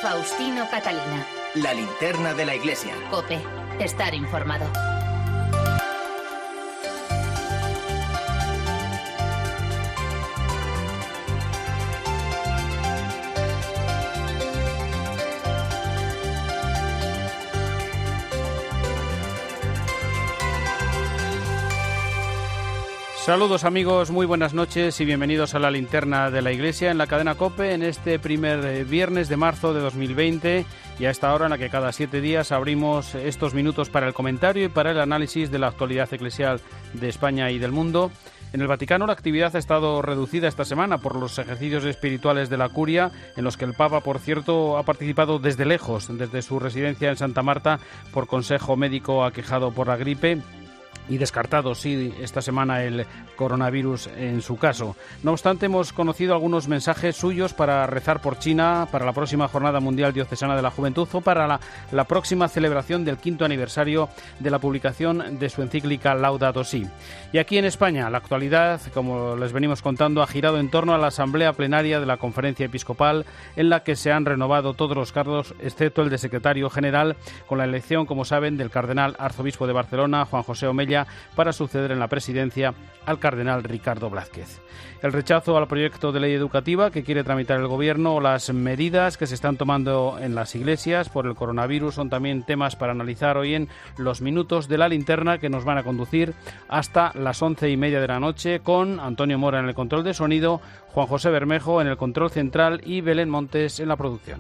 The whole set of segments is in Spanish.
Faustino Catalina. La linterna de la iglesia. COPE. Estar informado. Saludos amigos, muy buenas noches y bienvenidos a la linterna de la iglesia en la cadena COPE en este primer viernes de marzo de 2020 y a esta hora en la que cada 7 días abrimos estos minutos para el comentario y para el análisis de la actualidad eclesial de España y del mundo. En el Vaticano la actividad ha estado reducida esta semana por los ejercicios espirituales de la Curia, en los que el Papa, por cierto, ha participado desde lejos, desde su residencia en Santa Marta, por consejo médico aquejado por la gripe. Y descartado, sí, esta semana el coronavirus en su caso. No obstante, hemos conocido algunos mensajes suyos para rezar por China, para la próxima Jornada Mundial Diocesana de la Juventud o para la próxima celebración del 5º aniversario de la publicación de su encíclica Laudato Si. Y aquí en España, la actualidad, como les venimos contando, ha girado en torno a la asamblea plenaria de la Conferencia Episcopal, en la que se han renovado todos los cargos, excepto el de secretario general, con la elección, como saben, del cardenal arzobispo de Barcelona, Juan José Omella, para suceder en la presidencia al cardenal Ricardo Blázquez. El rechazo al proyecto de ley educativa que quiere tramitar el Gobierno o las medidas que se están tomando en las iglesias por el coronavirus son también temas para analizar hoy en los minutos de la linterna que nos van a conducir hasta las 11:30 de la noche con Antonio Mora en el control de sonido, Juan José Bermejo en el control central y Belén Montes en la producción.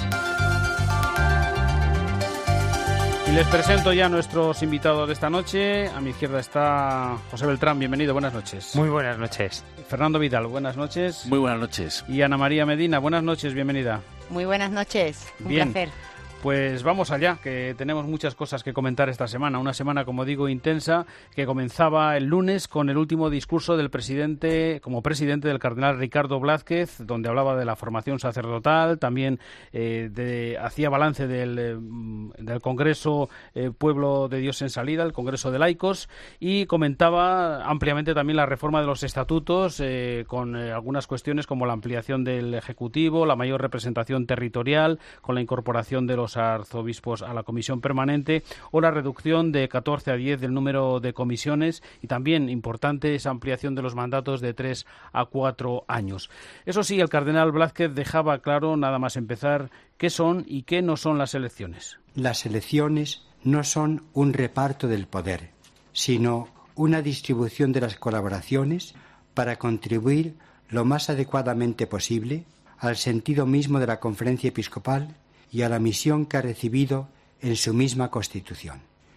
Les presento ya a nuestros invitados de esta noche. A mi izquierda está José Beltrán, bienvenido, buenas noches. Muy buenas noches. Fernando Vidal, buenas noches. Muy buenas noches. Y Ana María Medina, buenas noches, bienvenida. Muy buenas noches, un Bien. placer. Pues vamos allá, que tenemos muchas cosas que comentar esta semana. Una semana, como digo, intensa, que comenzaba el lunes con el último discurso del presidente, como presidente del cardenal Ricardo Blázquez, donde hablaba de la formación sacerdotal, también hacía balance del Congreso Pueblo de Dios en Salida, el Congreso de Laicos, y comentaba ampliamente también la reforma de los estatutos, con algunas cuestiones como la ampliación del Ejecutivo, la mayor representación territorial, con la incorporación de los arzobispos a la comisión permanente o la reducción de 14 a 10 del número de comisiones y también importante esa ampliación de los mandatos de 3 a 4 años. Eso sí, el cardenal Blázquez dejaba claro, nada más empezar, qué son y qué no son las elecciones. Las elecciones no son un reparto del poder, sino una distribución de las colaboraciones para contribuir lo más adecuadamente posible al sentido mismo de la Conferencia Episcopal y a la misión que ha recibido en su misma Constitución.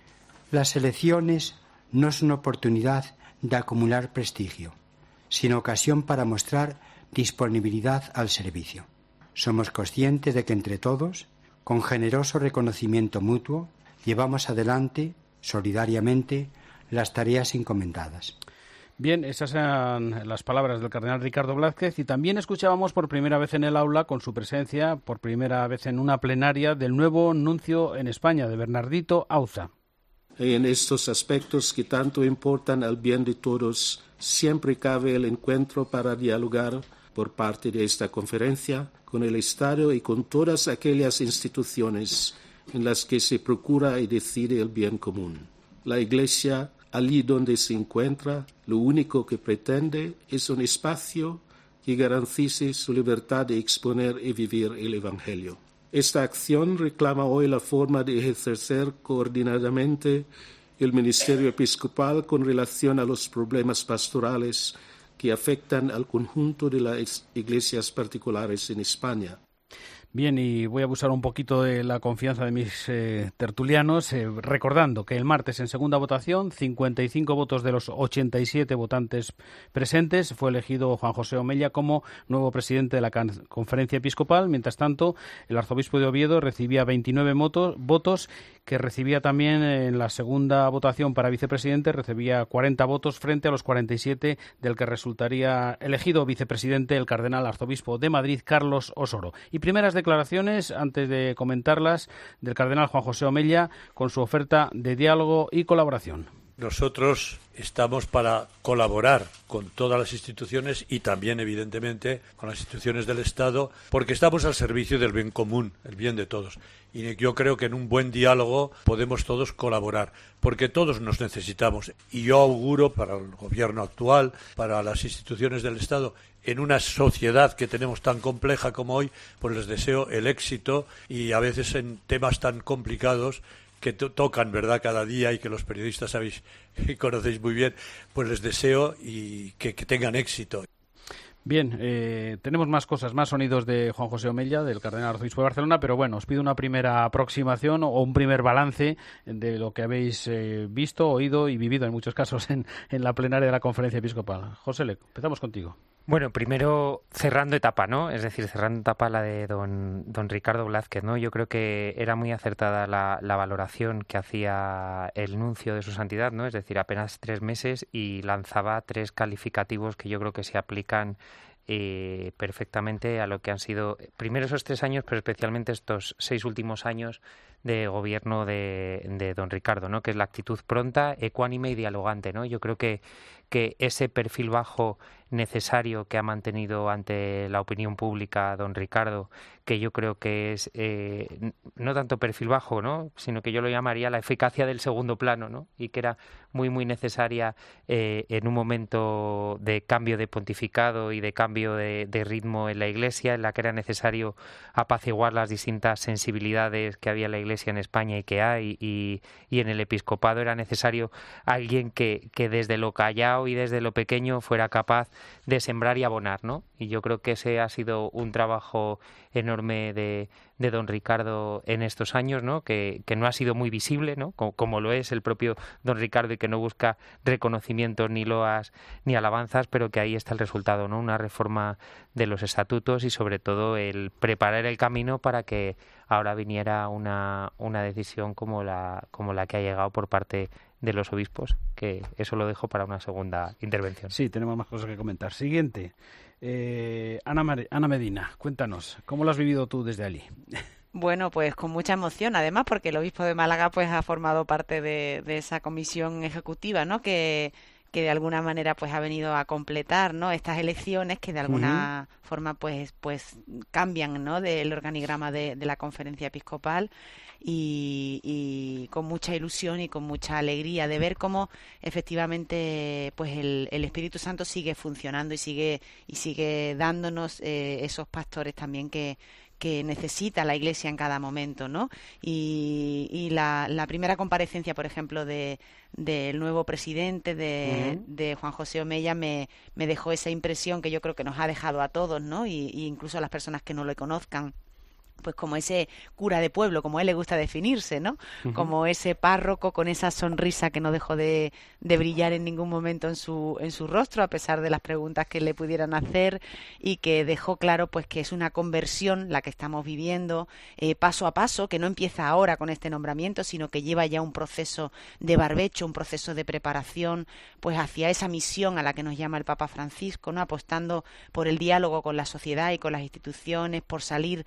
Las elecciones no son oportunidad de acumular prestigio, sino ocasión para mostrar disponibilidad al servicio. Somos conscientes de que entre todos, con generoso reconocimiento mutuo, llevamos adelante, solidariamente, las tareas encomendadas. Bien, esas eran las palabras del cardenal Ricardo Blázquez y también escuchábamos por primera vez en el aula, con su presencia, por primera vez en una plenaria, del nuevo nuncio en España, de Bernardito Auza. En estos aspectos que tanto importan al bien de todos, siempre cabe el encuentro para dialogar por parte de esta conferencia con el Estado y con todas aquellas instituciones en las que se procura y decide el bien común. La Iglesia, allí donde se encuentra, lo único que pretende es un espacio que garantice su libertad de exponer y vivir el Evangelio. Esta acción reclama hoy la forma de ejercer coordinadamente el ministerio episcopal con relación a los problemas pastorales que afectan al conjunto de las iglesias particulares en España. Bien, y voy a abusar un poquito de la confianza de mis tertulianos, recordando que el martes en segunda votación, 55 votos de los 87 votantes presentes, fue elegido Juan José Omella como nuevo presidente de la Conferencia Episcopal. Mientras tanto, el arzobispo de Oviedo recibía 29 votos, que recibía también en la segunda votación para vicepresidente, recibía 40 votos frente a los 47 del que resultaría elegido vicepresidente el cardenal arzobispo de Madrid, Carlos Osoro. Y primeras declaraciones, antes de comentarlas, del cardenal Juan José Omella con su oferta de diálogo y colaboración. Nosotros estamos para colaborar con todas las instituciones y también, evidentemente, con las instituciones del Estado, porque estamos al servicio del bien común, el bien de todos. Y yo creo que en un buen diálogo podemos todos colaborar, porque todos nos necesitamos. Y yo auguro para el gobierno actual, para las instituciones del Estado, en una sociedad que tenemos tan compleja como hoy, pues les deseo el éxito, y a veces en temas tan complicados que tocan, ¿verdad?, cada día, y que los periodistas sabéis y conocéis muy bien, pues les deseo y que tengan éxito. Bien, tenemos más cosas, más sonidos de Juan José Omella, del Cardenal Arzobispo de Barcelona, pero bueno, os pido una primera aproximación o un primer balance de lo que habéis visto, oído y vivido en muchos casos en la plenaria de la Conferencia Episcopal. José, empezamos contigo. Bueno, primero cerrando etapa, ¿no? Es decir, cerrando etapa la de don Ricardo Blázquez, ¿no? Yo creo que era muy acertada la valoración que hacía el nuncio de su santidad, ¿no? Es decir, apenas 3 meses, y lanzaba 3 calificativos que yo creo que se aplican perfectamente a lo que han sido primero esos 3 años, pero especialmente estos 6 últimos años de gobierno de don Ricardo, ¿no? Que es la actitud pronta, ecuánime y dialogante, ¿no? Yo creo que ese perfil bajo necesario que ha mantenido ante la opinión pública don Ricardo, que yo creo que es no tanto perfil bajo, ¿no?, sino que yo lo llamaría la eficacia del segundo plano, ¿no?, y que era muy muy necesaria en un momento de cambio de pontificado y de cambio de ritmo en la Iglesia, en la que era necesario apaciguar las distintas sensibilidades que había en la Iglesia en España y que hay, y en el episcopado era necesario alguien que desde lo callado y desde lo pequeño fuera capaz de sembrar y abonar, ¿no? Y yo creo que ese ha sido un trabajo enorme de don Ricardo en estos años, ¿no? Que no ha sido muy visible, ¿no?, como lo es el propio don Ricardo, y que no busca reconocimientos, ni loas, ni alabanzas, pero que ahí está el resultado, ¿no? Una reforma de los estatutos y sobre todo el preparar el camino para que ahora viniera una decisión como la que ha llegado por parte de los obispos, que eso lo dejo para una segunda intervención. Sí, tenemos más cosas que comentar. Siguiente, Ana Medina, cuéntanos, ¿cómo lo has vivido tú desde allí? Bueno, pues con mucha emoción, además, porque el obispo de Málaga pues ha formado parte de esa comisión ejecutiva, ¿no?, que de alguna manera pues ha venido a completar, ¿no?, estas elecciones que de alguna forma pues cambian, ¿no?, del organigrama de la Conferencia Episcopal, y con mucha ilusión y con mucha alegría de ver cómo efectivamente pues el Espíritu Santo sigue funcionando y sigue dándonos esos pastores también que necesita la Iglesia en cada momento, ¿no? Y la primera comparecencia, por ejemplo, del nuevo presidente de Juan José Omella me dejó esa impresión que yo creo que nos ha dejado a todos, ¿no? Y incluso a las personas que no lo conozcan, pues como ese cura de pueblo, como a él le gusta definirse, ¿no? Como ese párroco con esa sonrisa que no dejó de brillar en ningún momento en su rostro, a pesar de las preguntas que le pudieran hacer, y que dejó claro pues que es una conversión la que estamos viviendo paso a paso, que no empieza ahora con este nombramiento, sino que lleva ya un proceso de barbecho, un proceso de preparación pues hacia esa misión a la que nos llama el Papa Francisco, ¿no?, apostando por el diálogo con la sociedad y con las instituciones, por salir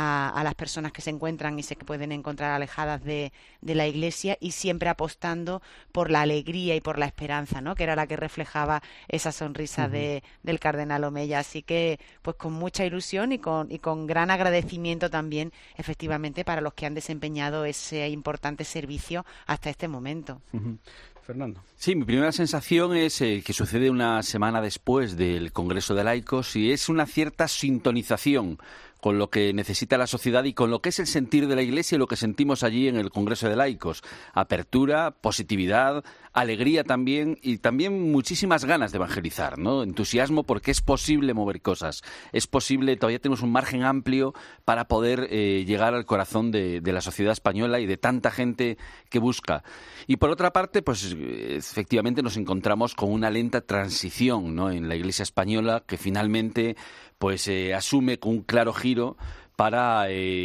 a las personas que se encuentran y se pueden encontrar alejadas de la Iglesia, y siempre apostando por la alegría y por la esperanza, ¿no?, que era la que reflejaba esa sonrisa del cardenal Omella. Así que pues con mucha ilusión y con gran agradecimiento también efectivamente para los que han desempeñado ese importante servicio hasta este momento. Fernando. Sí, mi primera sensación es que sucede una semana después del Congreso de Laicos, y es una cierta sintonización con lo que necesita la sociedad y con lo que es el sentir de la Iglesia y lo que sentimos allí en el Congreso de Laicos. Apertura, positividad, alegría también, y también muchísimas ganas de evangelizar, ¿no? Entusiasmo porque es posible mover cosas, es posible, todavía tenemos un margen amplio para poder llegar al corazón de la sociedad española y de tanta gente que busca. Y por otra parte, pues efectivamente nos encontramos con una lenta transición, ¿no?, en la Iglesia española, que finalmente pues asume con un claro giro para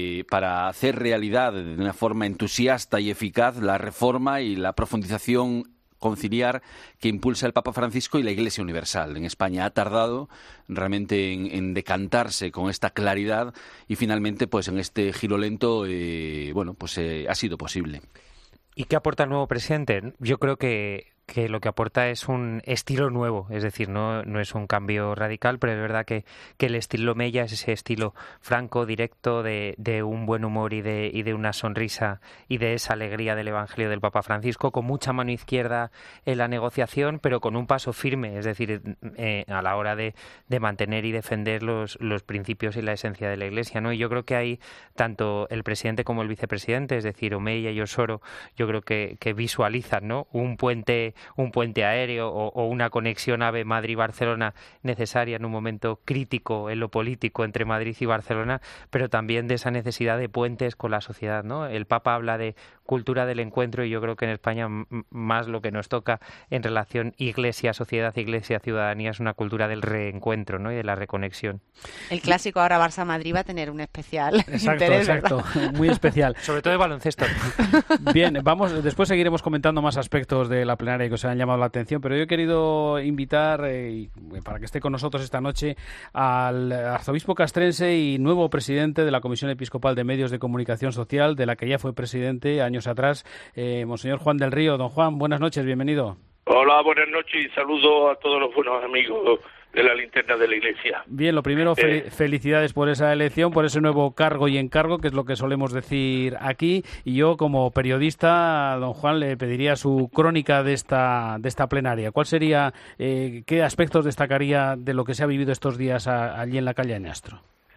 hacer realidad de una forma entusiasta y eficaz la reforma y la profundización conciliar que impulsa el Papa Francisco y la Iglesia Universal. En España ha tardado realmente en decantarse con esta claridad, y finalmente pues en este giro lento ha sido posible. ¿Y qué aporta el nuevo presidente? Yo creo que que lo que aporta es un estilo nuevo, es decir, no es un cambio radical, pero es verdad que el estilo Omeya es ese estilo franco, directo, de un buen humor y de una sonrisa y de esa alegría del Evangelio del Papa Francisco, con mucha mano izquierda en la negociación, pero con un paso firme, es decir, a la hora de mantener y defender los principios y la esencia de la Iglesia, ¿no? Y yo creo que hay tanto el presidente como el vicepresidente, es decir, Omeya y Osoro, yo creo que visualizan, ¿no?, un puente aéreo o una conexión AVE Madrid-Barcelona necesaria en un momento crítico en lo político entre Madrid y Barcelona, pero también de esa necesidad de puentes con la sociedad, ¿no? El Papa habla de cultura del encuentro y yo creo que en España más lo que nos toca en relación Iglesia-sociedad, Iglesia-ciudadanía es una cultura del reencuentro, ¿no?, y de la reconexión. El clásico ahora Barça-Madrid va a tener un especial interés, exacto, muy especial. Sobre todo de baloncesto. Bien, después seguiremos comentando más aspectos de la plenaria que os han llamado la atención, pero yo he querido invitar, para que esté con nosotros esta noche, al arzobispo castrense y nuevo presidente de la Comisión Episcopal de Medios de Comunicación Social, de la que ya fue presidente años atrás, Monseñor Juan del Río. Don Juan, buenas noches, bienvenido. Hola, buenas noches y saludo a todos los buenos amigos de la linterna de la Iglesia. Bien, lo primero, felicidades por esa elección, por ese nuevo cargo y encargo, que es lo que solemos decir aquí. Y yo, como periodista, don Juan, le pediría su crónica de esta plenaria. ¿Cuál sería, qué aspectos destacaría de lo que se ha vivido estos días allí en la calle Añastro?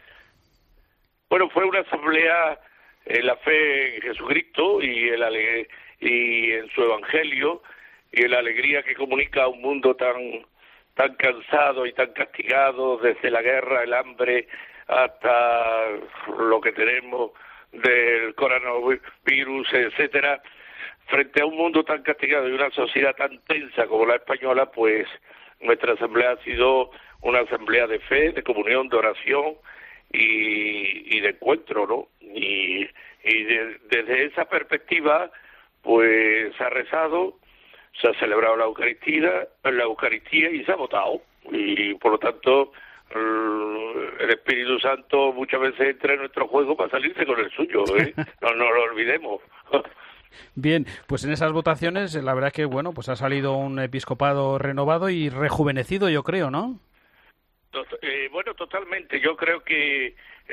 Bueno, fue una asamblea en la fe en Jesucristo y en su Evangelio, y en la alegría que comunica a un mundo tan cansado y tan castigado, desde la guerra, el hambre, hasta lo que tenemos del coronavirus, etcétera. Frente a un mundo tan castigado y una sociedad tan tensa como la española, pues nuestra asamblea ha sido una asamblea de fe, de comunión, de oración y de encuentro, ¿no? Y desde esa perspectiva, pues se ha rezado, se ha celebrado la Eucaristía y se ha votado. Y por lo tanto, el Espíritu Santo muchas veces entra en nuestro juego para salirse con el suyo, ¿eh? No lo olvidemos. Bien, pues en esas votaciones la verdad es que, bueno, pues ha salido un episcopado renovado y rejuvenecido, yo creo, ¿no? Bueno, totalmente. Yo creo que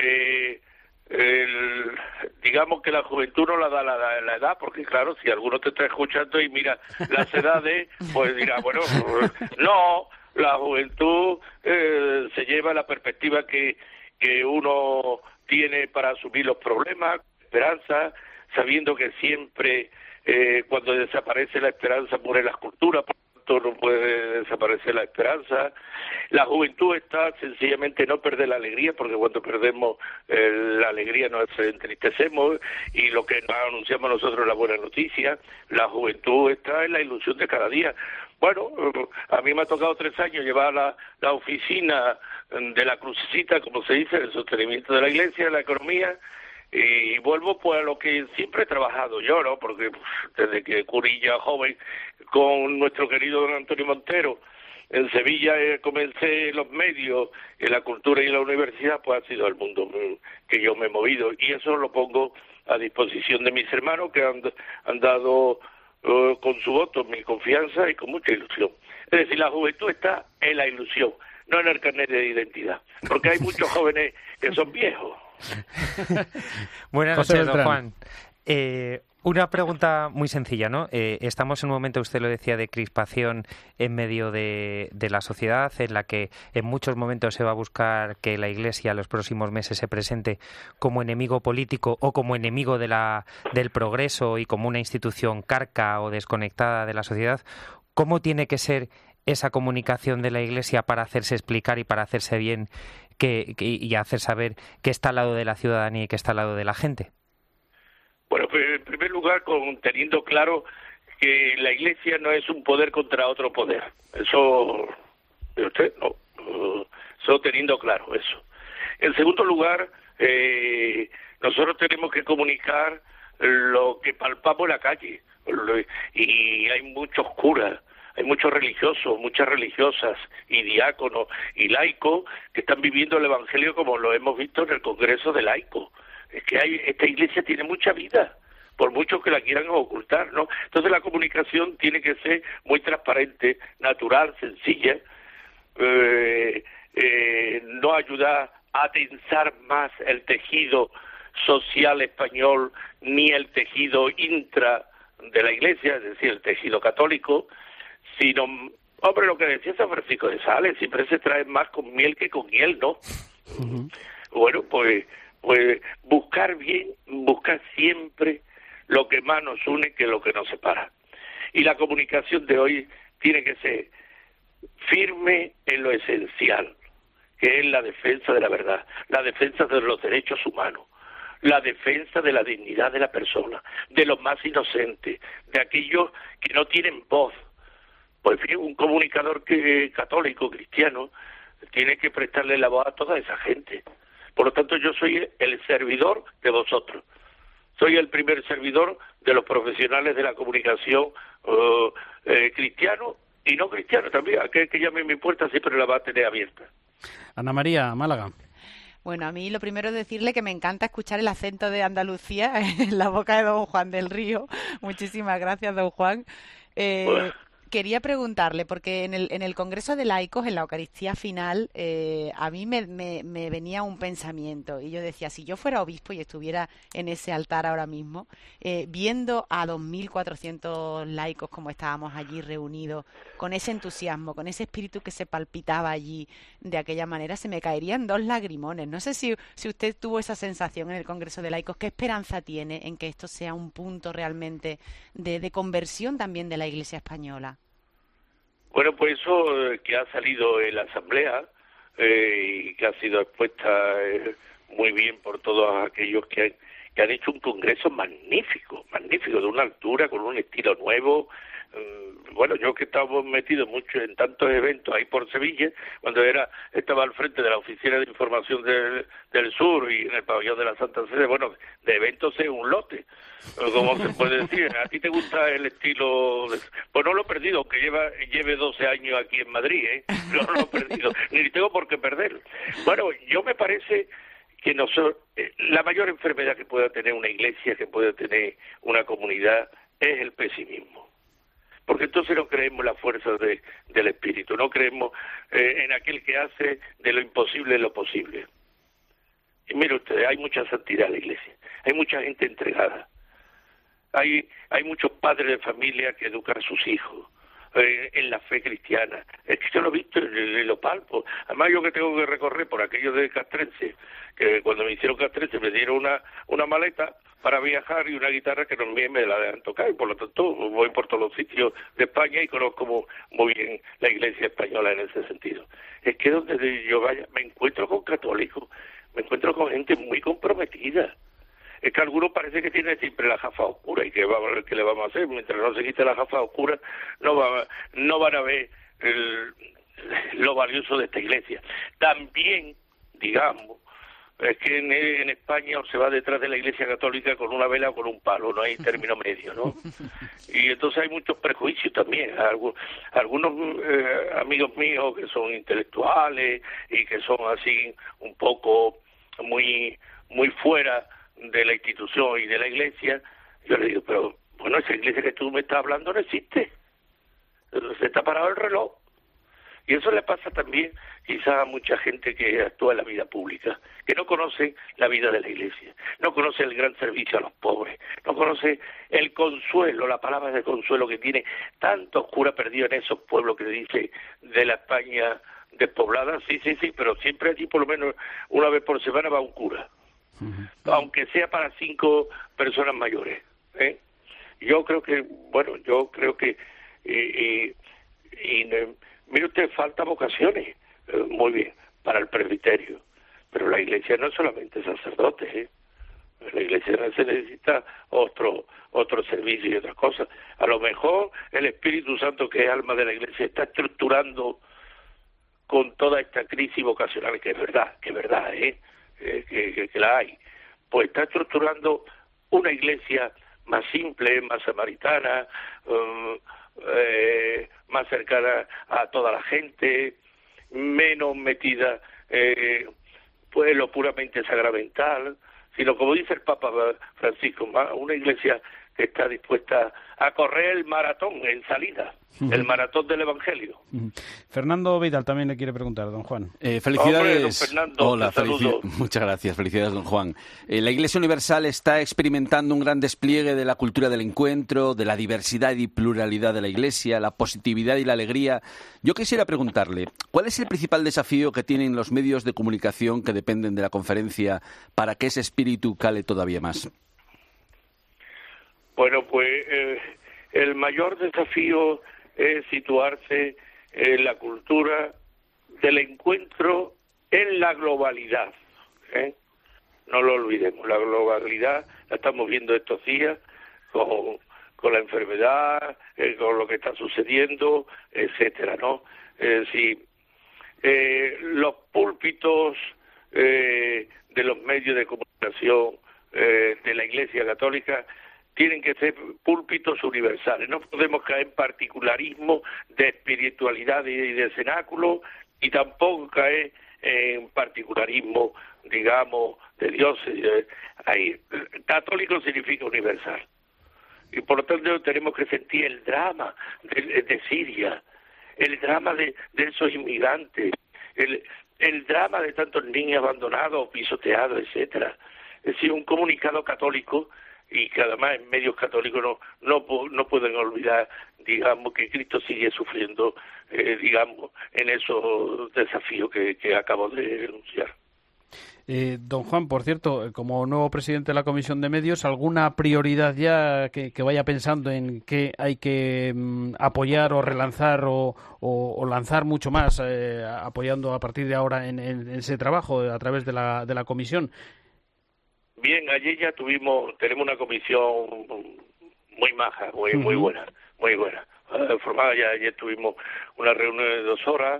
digamos que la juventud no la da la edad, porque claro, si alguno te está escuchando y mira las edades, pues dirá, bueno, no, la juventud se lleva la perspectiva que uno tiene para asumir los problemas, esperanza, sabiendo que siempre cuando desaparece la esperanza muere la escultura, por lo tanto no puede desaparecer la esperanza. La juventud está sencillamente no perder la alegría, porque cuando perdemos la alegría nos entristecemos, y lo que nos anunciamos nosotros es la buena noticia. La juventud está en la ilusión de cada día. Bueno, a mí me ha tocado 3 años llevar la oficina de la crucecita, como se dice, el sostenimiento de la Iglesia, de la economía, y vuelvo pues a lo que siempre he trabajado yo, ¿no? Porque desde que curilla joven con nuestro querido don Antonio Montero en Sevilla comencé los medios, en la cultura y en la universidad, pues ha sido el mundo que yo me he movido, y eso lo pongo a disposición de mis hermanos que han dado con su voto mi confianza y con mucha ilusión. Es decir, la juventud está en la ilusión, no en el carnet de identidad, porque hay muchos jóvenes que son viejos. Buenas noches, don Juan. Una pregunta muy sencilla, ¿no? Estamos en un momento, usted lo decía, de crispación en medio de la sociedad, en la que en muchos momentos se va a buscar que la Iglesia en los próximos meses se presente como enemigo político o como enemigo del progreso y como una institución carca o desconectada de la sociedad. ¿Cómo tiene que ser esa comunicación de la Iglesia para hacerse explicar y para hacerse bien y hacer saber que está al lado de la ciudadanía y que está al lado de la gente? Bueno, pues en primer lugar, teniendo claro que la Iglesia no es un poder contra otro poder. Eso, usted no, eso teniendo claro eso. En segundo lugar, nosotros tenemos que comunicar lo que palpamos en la calle. Y hay muchos curas, hay muchos religiosos, muchas religiosas y diáconos y laicos que están viviendo el Evangelio como lo hemos visto en el Congreso de Laicos. Es que esta Iglesia tiene mucha vida, por mucho que la quieran ocultar, ¿no? Entonces la comunicación tiene que ser muy transparente, natural, sencilla, no ayudar a tensar más el tejido social español ni el tejido intra de la Iglesia, es decir, el tejido católico, sino, hombre, lo que decía San Francisco de Sales, siempre se trae más con miel que con hiel, ¿no? Uh-huh. Bueno, pues buscar siempre lo que más nos une que lo que nos separa. Y la comunicación de hoy tiene que ser firme en lo esencial, que es la defensa de la verdad, la defensa de los derechos humanos, la defensa de la dignidad de la persona, de los más inocentes, de aquellos que no tienen voz. Pues en fin, un comunicador católico, cristiano, tiene que prestarle la voz a toda esa gente. Por lo tanto, yo soy el servidor de vosotros. Soy el primer servidor de los profesionales de la comunicación cristiano y no cristiano también. Aquel que llame a mi puerta siempre la va a tener abierta. Ana María, Málaga. Bueno, a mí lo primero es decirle que me encanta escuchar el acento de Andalucía en la boca de don Juan del Río. Muchísimas gracias, don Juan. Quería preguntarle, porque en el Congreso de Laicos, en la Eucaristía final, a mí me venía un pensamiento y yo decía, si yo fuera obispo y estuviera en ese altar ahora mismo, viendo a 2.400 laicos como estábamos allí reunidos, con ese entusiasmo, con ese espíritu que se palpitaba allí de aquella manera, se me caerían 2 lagrimones. No sé si usted tuvo esa sensación en el Congreso de Laicos. ¿Qué esperanza tiene en que esto sea un punto realmente de conversión también de la Iglesia española? Bueno, pues eso que ha salido en la Asamblea y que ha sido expuesta muy bien por todos aquellos que han hecho un congreso magnífico, de una altura, con un estilo nuevo. Bueno, yo que estaba metido mucho en tantos eventos ahí por Sevilla, cuando estaba al frente de la Oficina de Información del Sur y en el pabellón de la Santa Sede, bueno, de eventos es un lote, como se puede decir. ¿A ti te gusta el estilo? Pues no lo he perdido, aunque lleve 12 años aquí en Madrid, no lo he perdido, ni tengo por qué perder. Bueno, yo me parece que la mayor enfermedad que pueda tener una iglesia, que pueda tener una comunidad, es el pesimismo. Porque entonces no creemos en la fuerza del espíritu, no creemos en aquel que hace de lo imposible lo posible. Y mire ustedes, hay mucha santidad en la iglesia, hay mucha gente entregada, hay muchos padres de familia que educan a sus hijos en la fe cristiana. Es que yo lo he visto y lo palpo. Además, yo que tengo que recorrer por aquello de Castrense, que cuando me hicieron Castrense me dieron una maleta para viajar y una guitarra que también me la dejan tocar, y por lo tanto voy por todos los sitios de España y conozco muy bien la iglesia española en ese sentido. Es que donde yo vaya me encuentro con católicos, me encuentro con gente muy comprometida. Es que algunos parece que tienen siempre la gafa oscura, y ¿qué le vamos a hacer? Mientras no se quite la gafa oscura, no van a ver lo valioso de esta iglesia. También, digamos, es que en España se va detrás de la Iglesia Católica con una vela o con un palo, no hay término medio, ¿no? Y entonces hay muchos prejuicios también. Algunos amigos míos que son intelectuales y que son así un poco muy fuera de la institución y de la Iglesia, yo le digo, pero bueno, esa iglesia que tú me estás hablando no existe. Se está parado el reloj. Y eso le pasa también quizás a mucha gente que actúa en la vida pública, que no conoce la vida de la iglesia, no conoce el gran servicio a los pobres, no conoce el consuelo, la palabra de consuelo que tiene tantos curas perdidos en esos pueblos que dice de la España despoblada. Sí, pero siempre allí por lo menos una vez por semana va un cura, aunque sea para 5 personas mayores. Yo creo que, mire usted, falta vocaciones, muy bien, para el presbiterio, pero la iglesia no es solamente sacerdotes, la iglesia se necesita otro servicio y otras cosas. A lo mejor el Espíritu Santo, que es alma de la iglesia, está estructurando con toda esta crisis vocacional, que es verdad, que la hay, pues está estructurando una iglesia más simple, más samaritana, más cercana a toda la gente, menos metida pues lo puramente sacramental, sino como dice el Papa Francisco, una Iglesia que está dispuesta a correr el maratón en salida, el maratón del Evangelio. Fernando Vidal también le quiere preguntar, don Juan. Felicidades. Hombre, don Fernando, hola, muchas gracias, felicidades, don Juan. La Iglesia Universal está experimentando un gran despliegue de la cultura del encuentro, de la diversidad y pluralidad de la Iglesia, la positividad y la alegría. Yo quisiera preguntarle, ¿cuál es el principal desafío que tienen los medios de comunicación que dependen de la conferencia para que ese espíritu cale todavía más? Bueno, pues el mayor desafío es situarse en la cultura del encuentro en la globalidad, ¿eh? No lo olvidemos, la globalidad la estamos viendo estos días con la enfermedad, con lo que está sucediendo, etcétera, ¿no? Los púlpitos de los medios de comunicación de la Iglesia Católica tienen que ser púlpitos universales. No podemos caer en particularismo de espiritualidad y de cenáculo, y tampoco caer en particularismo, digamos, de dioses. Católico significa universal. Y por lo tanto tenemos que sentir el drama de Siria, el drama de esos inmigrantes, el drama de tantos niños abandonados, pisoteados, etcétera. Es decir, un comunicado católico, y que además en medios católicos no pueden olvidar, digamos, que Cristo sigue sufriendo, digamos, en esos desafíos que acabo de enunciar. Don Juan, por cierto, como nuevo presidente de la Comisión de Medios, ¿alguna prioridad ya que vaya pensando en qué hay que apoyar o relanzar o lanzar mucho más, apoyando a partir de ahora en ese trabajo a través de la Comisión? Bien, ayer ya tenemos una comisión muy maja, muy buena, formada ya. Ayer tuvimos una reunión de 2 horas.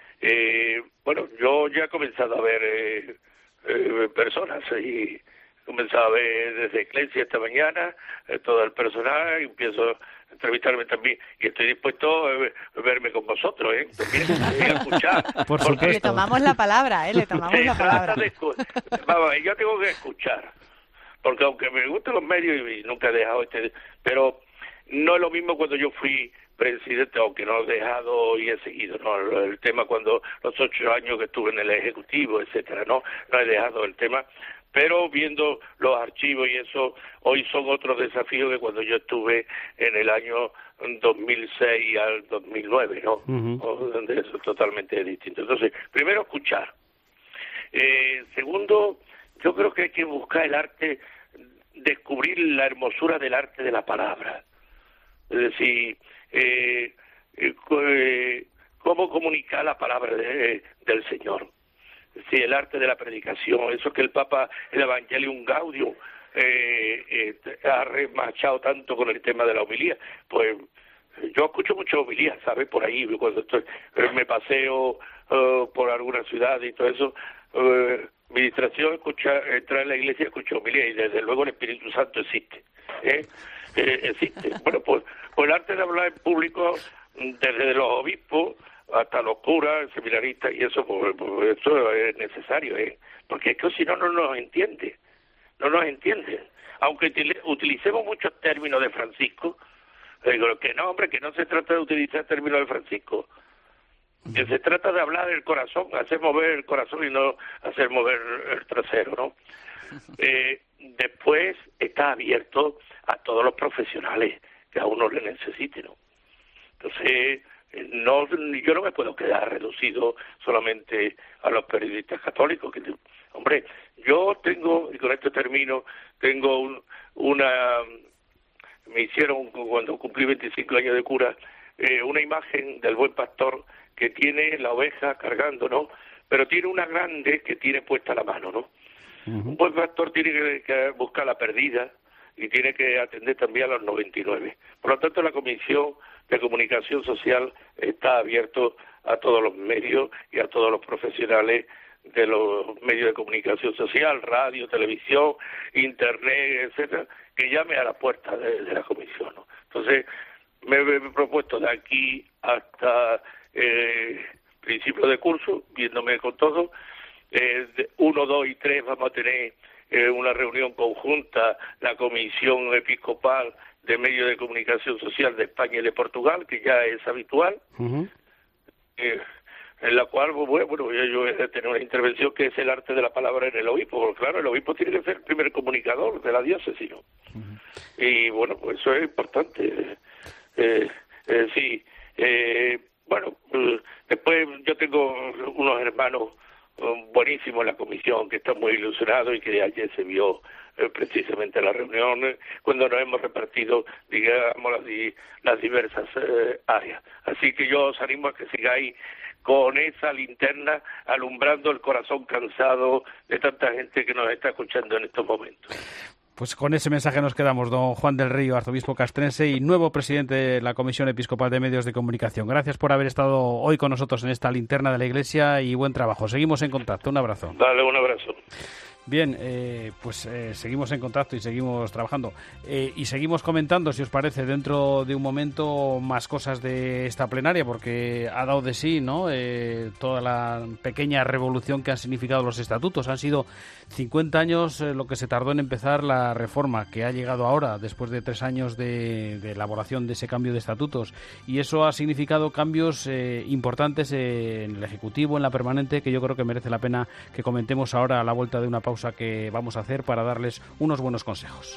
Bueno, yo ya he comenzado a ver personas y he comenzado a ver desde Iglesia esta mañana todo el personal, y empiezo a entrevistarme también, y estoy dispuesto a verme con vosotros, también a escuchar. Por supuesto. Le tomamos la palabra, le tomamos la palabra. Vamos, yo tengo que escuchar, porque aunque me gustan los medios y nunca he dejado pero no es lo mismo cuando yo fui presidente, aunque no he dejado y he seguido, ¿no? El tema cuando los 8 años que estuve en el Ejecutivo, etcétera, no he dejado el tema, pero viendo los archivos y eso, hoy son otros desafíos que cuando yo estuve en el año 2006 al 2009, ¿no? Donde eso es totalmente distinto. Entonces, primero escuchar. Segundo, yo creo que hay que buscar el arte, descubrir la hermosura del arte de la palabra. Es decir, cómo comunicar la palabra del Señor. Es decir, el arte de la predicación, eso que el Papa, el Evangelium Gaudium, ha remachado tanto con el tema de la homilía. Pues yo escucho mucho homilía, ¿sabes? Por ahí, cuando me paseo por alguna ciudad y todo eso, mi distracción es entrar en la iglesia y escuchar homilía, y desde luego el Espíritu Santo existe. Existe. Bueno, pues el arte de hablar en público, desde los obispos hasta los curas, seminaristas, y eso, pues eso es necesario, porque es que si no nos entiende, aunque utilicemos muchos términos de Francisco. Digo, que no se trata de utilizar términos de Francisco, que se trata de hablar del corazón, hacer mover el corazón y no hacer mover el trasero, ¿no? Después está abierto a todos los profesionales que a uno le necesite, ¿no? Entonces, yo no me puedo quedar reducido solamente a los periodistas católicos. Hombre, yo tengo, y con esto termino, me hicieron, cuando cumplí 25 años de cura, una imagen del buen pastor que tiene la oveja cargando, ¿no? Pero tiene una grande que tiene puesta la mano, ¿no? Un buen pastor tiene que buscar la perdida y tiene que atender también a los 99. Por lo tanto, la Comisión de Comunicación Social está abierto a todos los medios y a todos los profesionales de los medios de comunicación social, radio, televisión, internet, etcétera, que llame a la puerta de la comisión, ¿no? Entonces, me he propuesto de aquí hasta principio de curso, viéndome con todo, 1, 2 y 3 vamos a tener una reunión conjunta la Comisión Episcopal de Medios de Comunicación Social de España y de Portugal, que ya es habitual, en la cual, bueno, yo voy a tener una intervención que es el arte de la palabra en el obispo, porque claro, el obispo tiene que ser el primer comunicador de la diócesis, ¿no? Y bueno, pues eso es importante. Sí, bueno, después yo tengo unos hermanos buenísimos en la comisión que están muy ilusionados y que ayer se vio precisamente la reunión cuando nos hemos repartido, digamos, las diversas áreas. Así que yo os animo a que sigáis con esa linterna alumbrando el corazón cansado de tanta gente que nos está escuchando en estos momentos. Pues con ese mensaje nos quedamos, don Juan del Río, arzobispo castrense y nuevo presidente de la Comisión Episcopal de Medios de Comunicación. Gracias por haber estado hoy con nosotros en esta linterna de la Iglesia y buen trabajo. Seguimos en contacto. Un abrazo. Dale, un abrazo. Bien, pues seguimos en contacto y seguimos trabajando y seguimos comentando, si os parece, dentro de un momento más cosas de esta plenaria, porque ha dado de sí, ¿no? Toda la pequeña revolución que han significado los estatutos. Han sido 50 años lo que se tardó en empezar la reforma, que ha llegado ahora, después de 3 años de elaboración de ese cambio de estatutos, y eso ha significado cambios importantes en el Ejecutivo, en la permanente, que yo creo que merece la pena que comentemos ahora a la vuelta de una pausa que vamos a hacer para darles unos buenos consejos.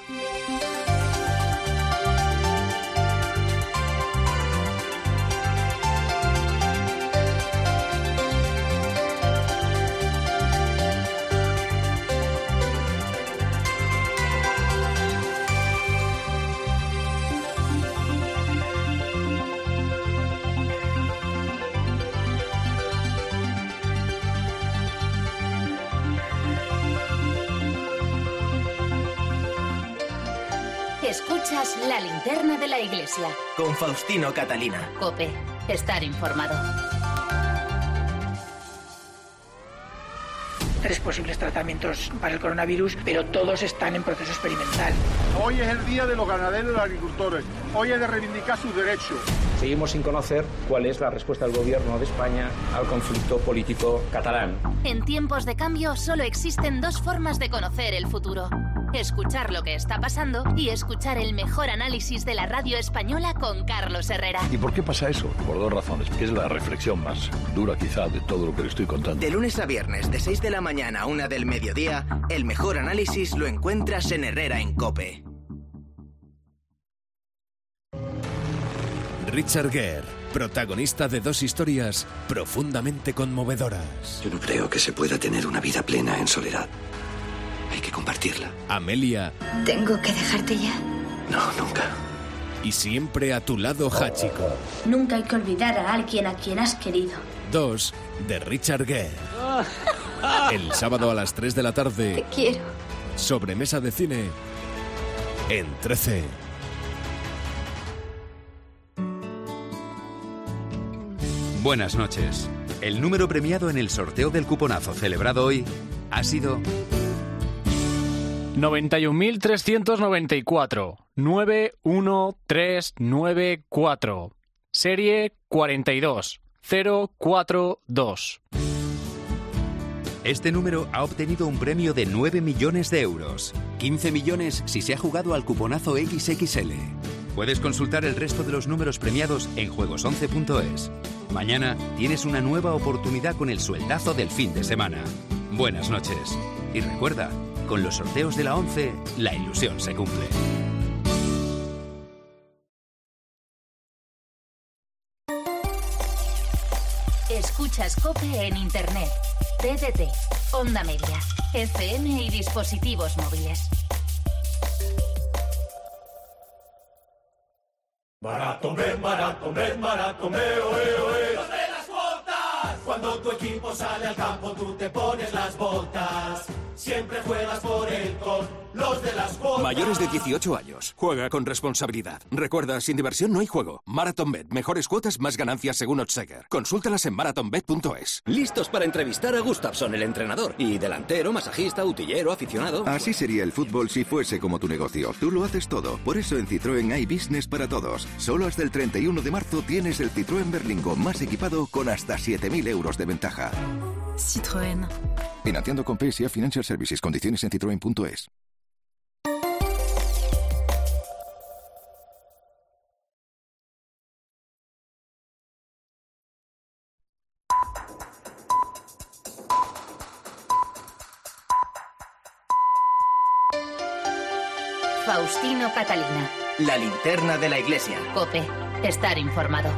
Escuchas la linterna de la Iglesia. Con Faustino Catalina. COPE. Estar informado. 3 posibles tratamientos para el coronavirus, pero todos están en proceso experimental. Hoy es el día de los ganaderos y los agricultores. Hoy es de reivindicar sus derechos. Seguimos sin conocer cuál es la respuesta del gobierno de España al conflicto político catalán. En tiempos de cambio solo existen 2 formas de conocer el futuro. Escuchar lo que está pasando y escuchar el mejor análisis de la radio española con Carlos Herrera. ¿Y por qué pasa eso? Por 2 razones. Es la reflexión más dura quizá de todo lo que le estoy contando. De lunes a viernes, de 6 de la mañana a 1 del mediodía, el mejor análisis lo encuentras en Herrera en COPE. Richard Gere, protagonista de 2 historias profundamente conmovedoras. Yo no creo que se pueda tener una vida plena en soledad. Hay que compartirla. Amelia. ¿Tengo que dejarte ya? No, nunca. Y siempre a tu lado, Hachiko. Nunca hay que olvidar a alguien a quien has querido. 2 de Richard Gere. El sábado a las 3 de la tarde. Te quiero. Sobremesa de cine en 13. Buenas noches. El número premiado en el sorteo del cuponazo celebrado hoy ha sido 91.394 91394. Serie 42042. Este número ha obtenido un premio de 9 millones de euros. 15 millones si se ha jugado al cuponazo XXL. Puedes consultar el resto de los números premiados en juegos11.es. Mañana tienes una nueva oportunidad con el sueldazo del fin de semana. Buenas noches. Y recuerda, con los sorteos de la 11, la ilusión se cumple. Escuchas COPE en Internet, TDT, Onda Media, FM y dispositivos móviles. Maratón, maratón, oe. ¡Los de las botas! Cuando tu equipo sale al campo, tú te pones las botas. Siempre juegas por él con los de las botas. Mayores de 18 años. Juega con responsabilidad. Recuerda, sin diversión no hay juego. MarathonBet. Mejores cuotas, más ganancias según Oddsheger. Consúltalas en marathonbet.es. Listos para entrevistar a Gustafsson, el entrenador. Y delantero, masajista, utillero, aficionado. Así sería el fútbol si fuese como tu negocio. Tú lo haces todo. Por eso en Citroën hay business para todos. Solo hasta el 31 de marzo tienes el Citroën Berlingo más equipado con hasta 7.000 euros de ventaja. Citroën. Financiando con PSA Financial Services. Condiciones en citroen.es. Faustino Catalina. La linterna de la iglesia. COPE. Estar informado.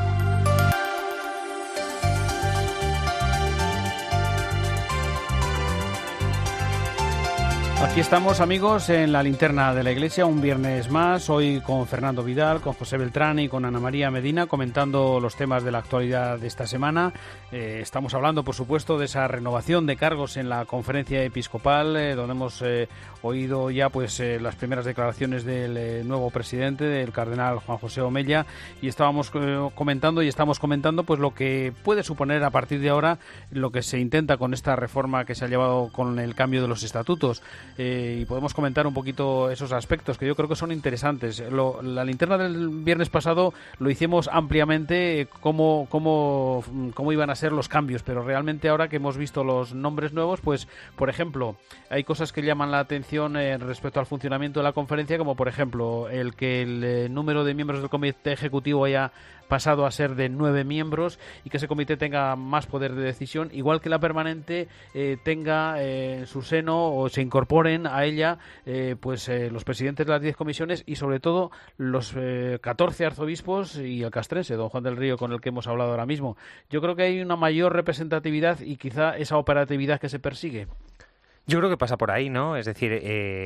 Aquí estamos, amigos, en la linterna de la iglesia, un viernes más, hoy con Fernando Vidal, con José Beltrán y con Ana María Medina, comentando los temas de la actualidad de esta semana. Estamos hablando, por supuesto, de esa renovación de cargos en la conferencia episcopal, donde hemos oído ya las primeras declaraciones del nuevo presidente, del cardenal Juan José Omella, y estamos comentando pues lo que puede suponer a partir de ahora lo que se intenta con esta reforma que se ha llevado con el cambio de los estatutos. Y podemos comentar un poquito esos aspectos que yo creo que son interesantes. La linterna del viernes pasado lo hicimos ampliamente cómo iban a ser los cambios, pero realmente ahora que hemos visto los nombres nuevos, pues por ejemplo hay cosas que llaman la atención respecto al funcionamiento de la conferencia, como por ejemplo el que el número de miembros del comité ejecutivo haya pasado a ser de 9 miembros y que ese comité tenga más poder de decisión, igual que la permanente tenga en su seno o se incorporen a ella los presidentes de las 10 comisiones y sobre todo los 14 arzobispos y el castrense, don Juan del Río, con el que hemos hablado ahora mismo. Yo creo que hay una mayor representatividad y quizá esa operatividad que se persigue. Yo creo que pasa por ahí, ¿no? Es decir,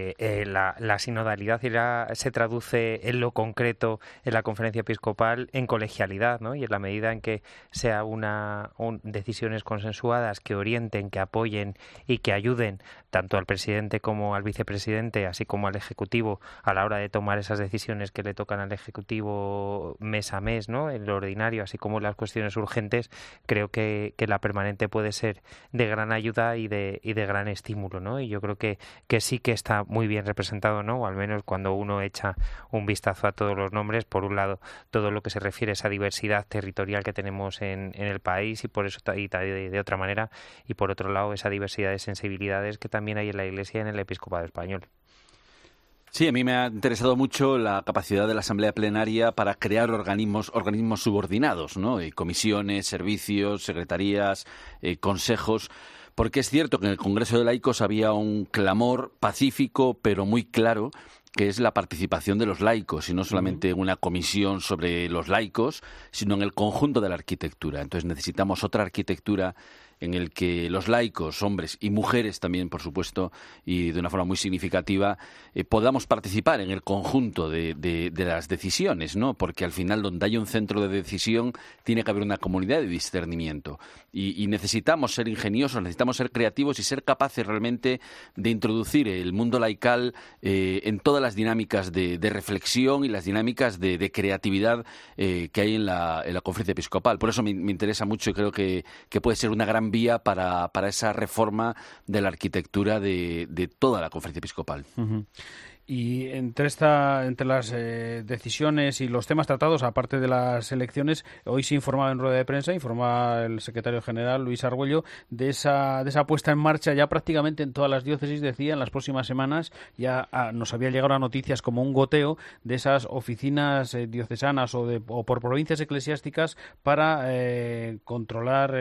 la sinodalidad se traduce en lo concreto en la conferencia episcopal en colegialidad, ¿no? Y en la medida en que sea decisiones consensuadas que orienten, que apoyen y que ayuden tanto al presidente como al vicepresidente, así como al ejecutivo a la hora de tomar esas decisiones que le tocan al ejecutivo mes a mes, ¿no? En lo ordinario, así como las cuestiones urgentes, creo que la permanente puede ser de gran ayuda y de gran estímulo, ¿no? Y yo creo que sí que está muy bien representado, ¿no? O al menos cuando uno echa un vistazo a todos los nombres, por un lado todo lo que se refiere a esa diversidad territorial que tenemos en el país y por eso de otra manera, y por otro lado esa diversidad de sensibilidades que también hay en la Iglesia y en el episcopado español. Sí, a mí me ha interesado mucho la capacidad de la Asamblea Plenaria para crear organismos subordinados, ¿no? Comisiones, servicios, secretarías, consejos. Porque es cierto que en el Congreso de Laicos había un clamor pacífico, pero muy claro, que es la participación de los laicos, y no solamente una comisión sobre los laicos, sino en el conjunto de la arquitectura. Entonces necesitamos otra arquitectura en el que los laicos, hombres y mujeres también, por supuesto, y de una forma muy significativa, podamos participar en el conjunto de las decisiones, ¿no? Porque al final, donde hay un centro de decisión, tiene que haber una comunidad de discernimiento. Y necesitamos ser ingeniosos, necesitamos ser creativos y ser capaces realmente de introducir el mundo laical en todas las dinámicas de reflexión y las dinámicas de creatividad que hay en la conferencia episcopal. Por eso me interesa mucho y creo que puede ser una gran vía para esa reforma de la arquitectura de toda la conferencia episcopal. Uh-huh. Y entre las decisiones y los temas tratados, aparte de las elecciones, hoy se informaba en rueda de prensa, informaba el secretario general Luis Argüello de esa puesta en marcha ya prácticamente en todas las diócesis, decía, en las próximas semanas ya nos había llegado a noticias como un goteo de esas oficinas diocesanas o por provincias eclesiásticas para controlar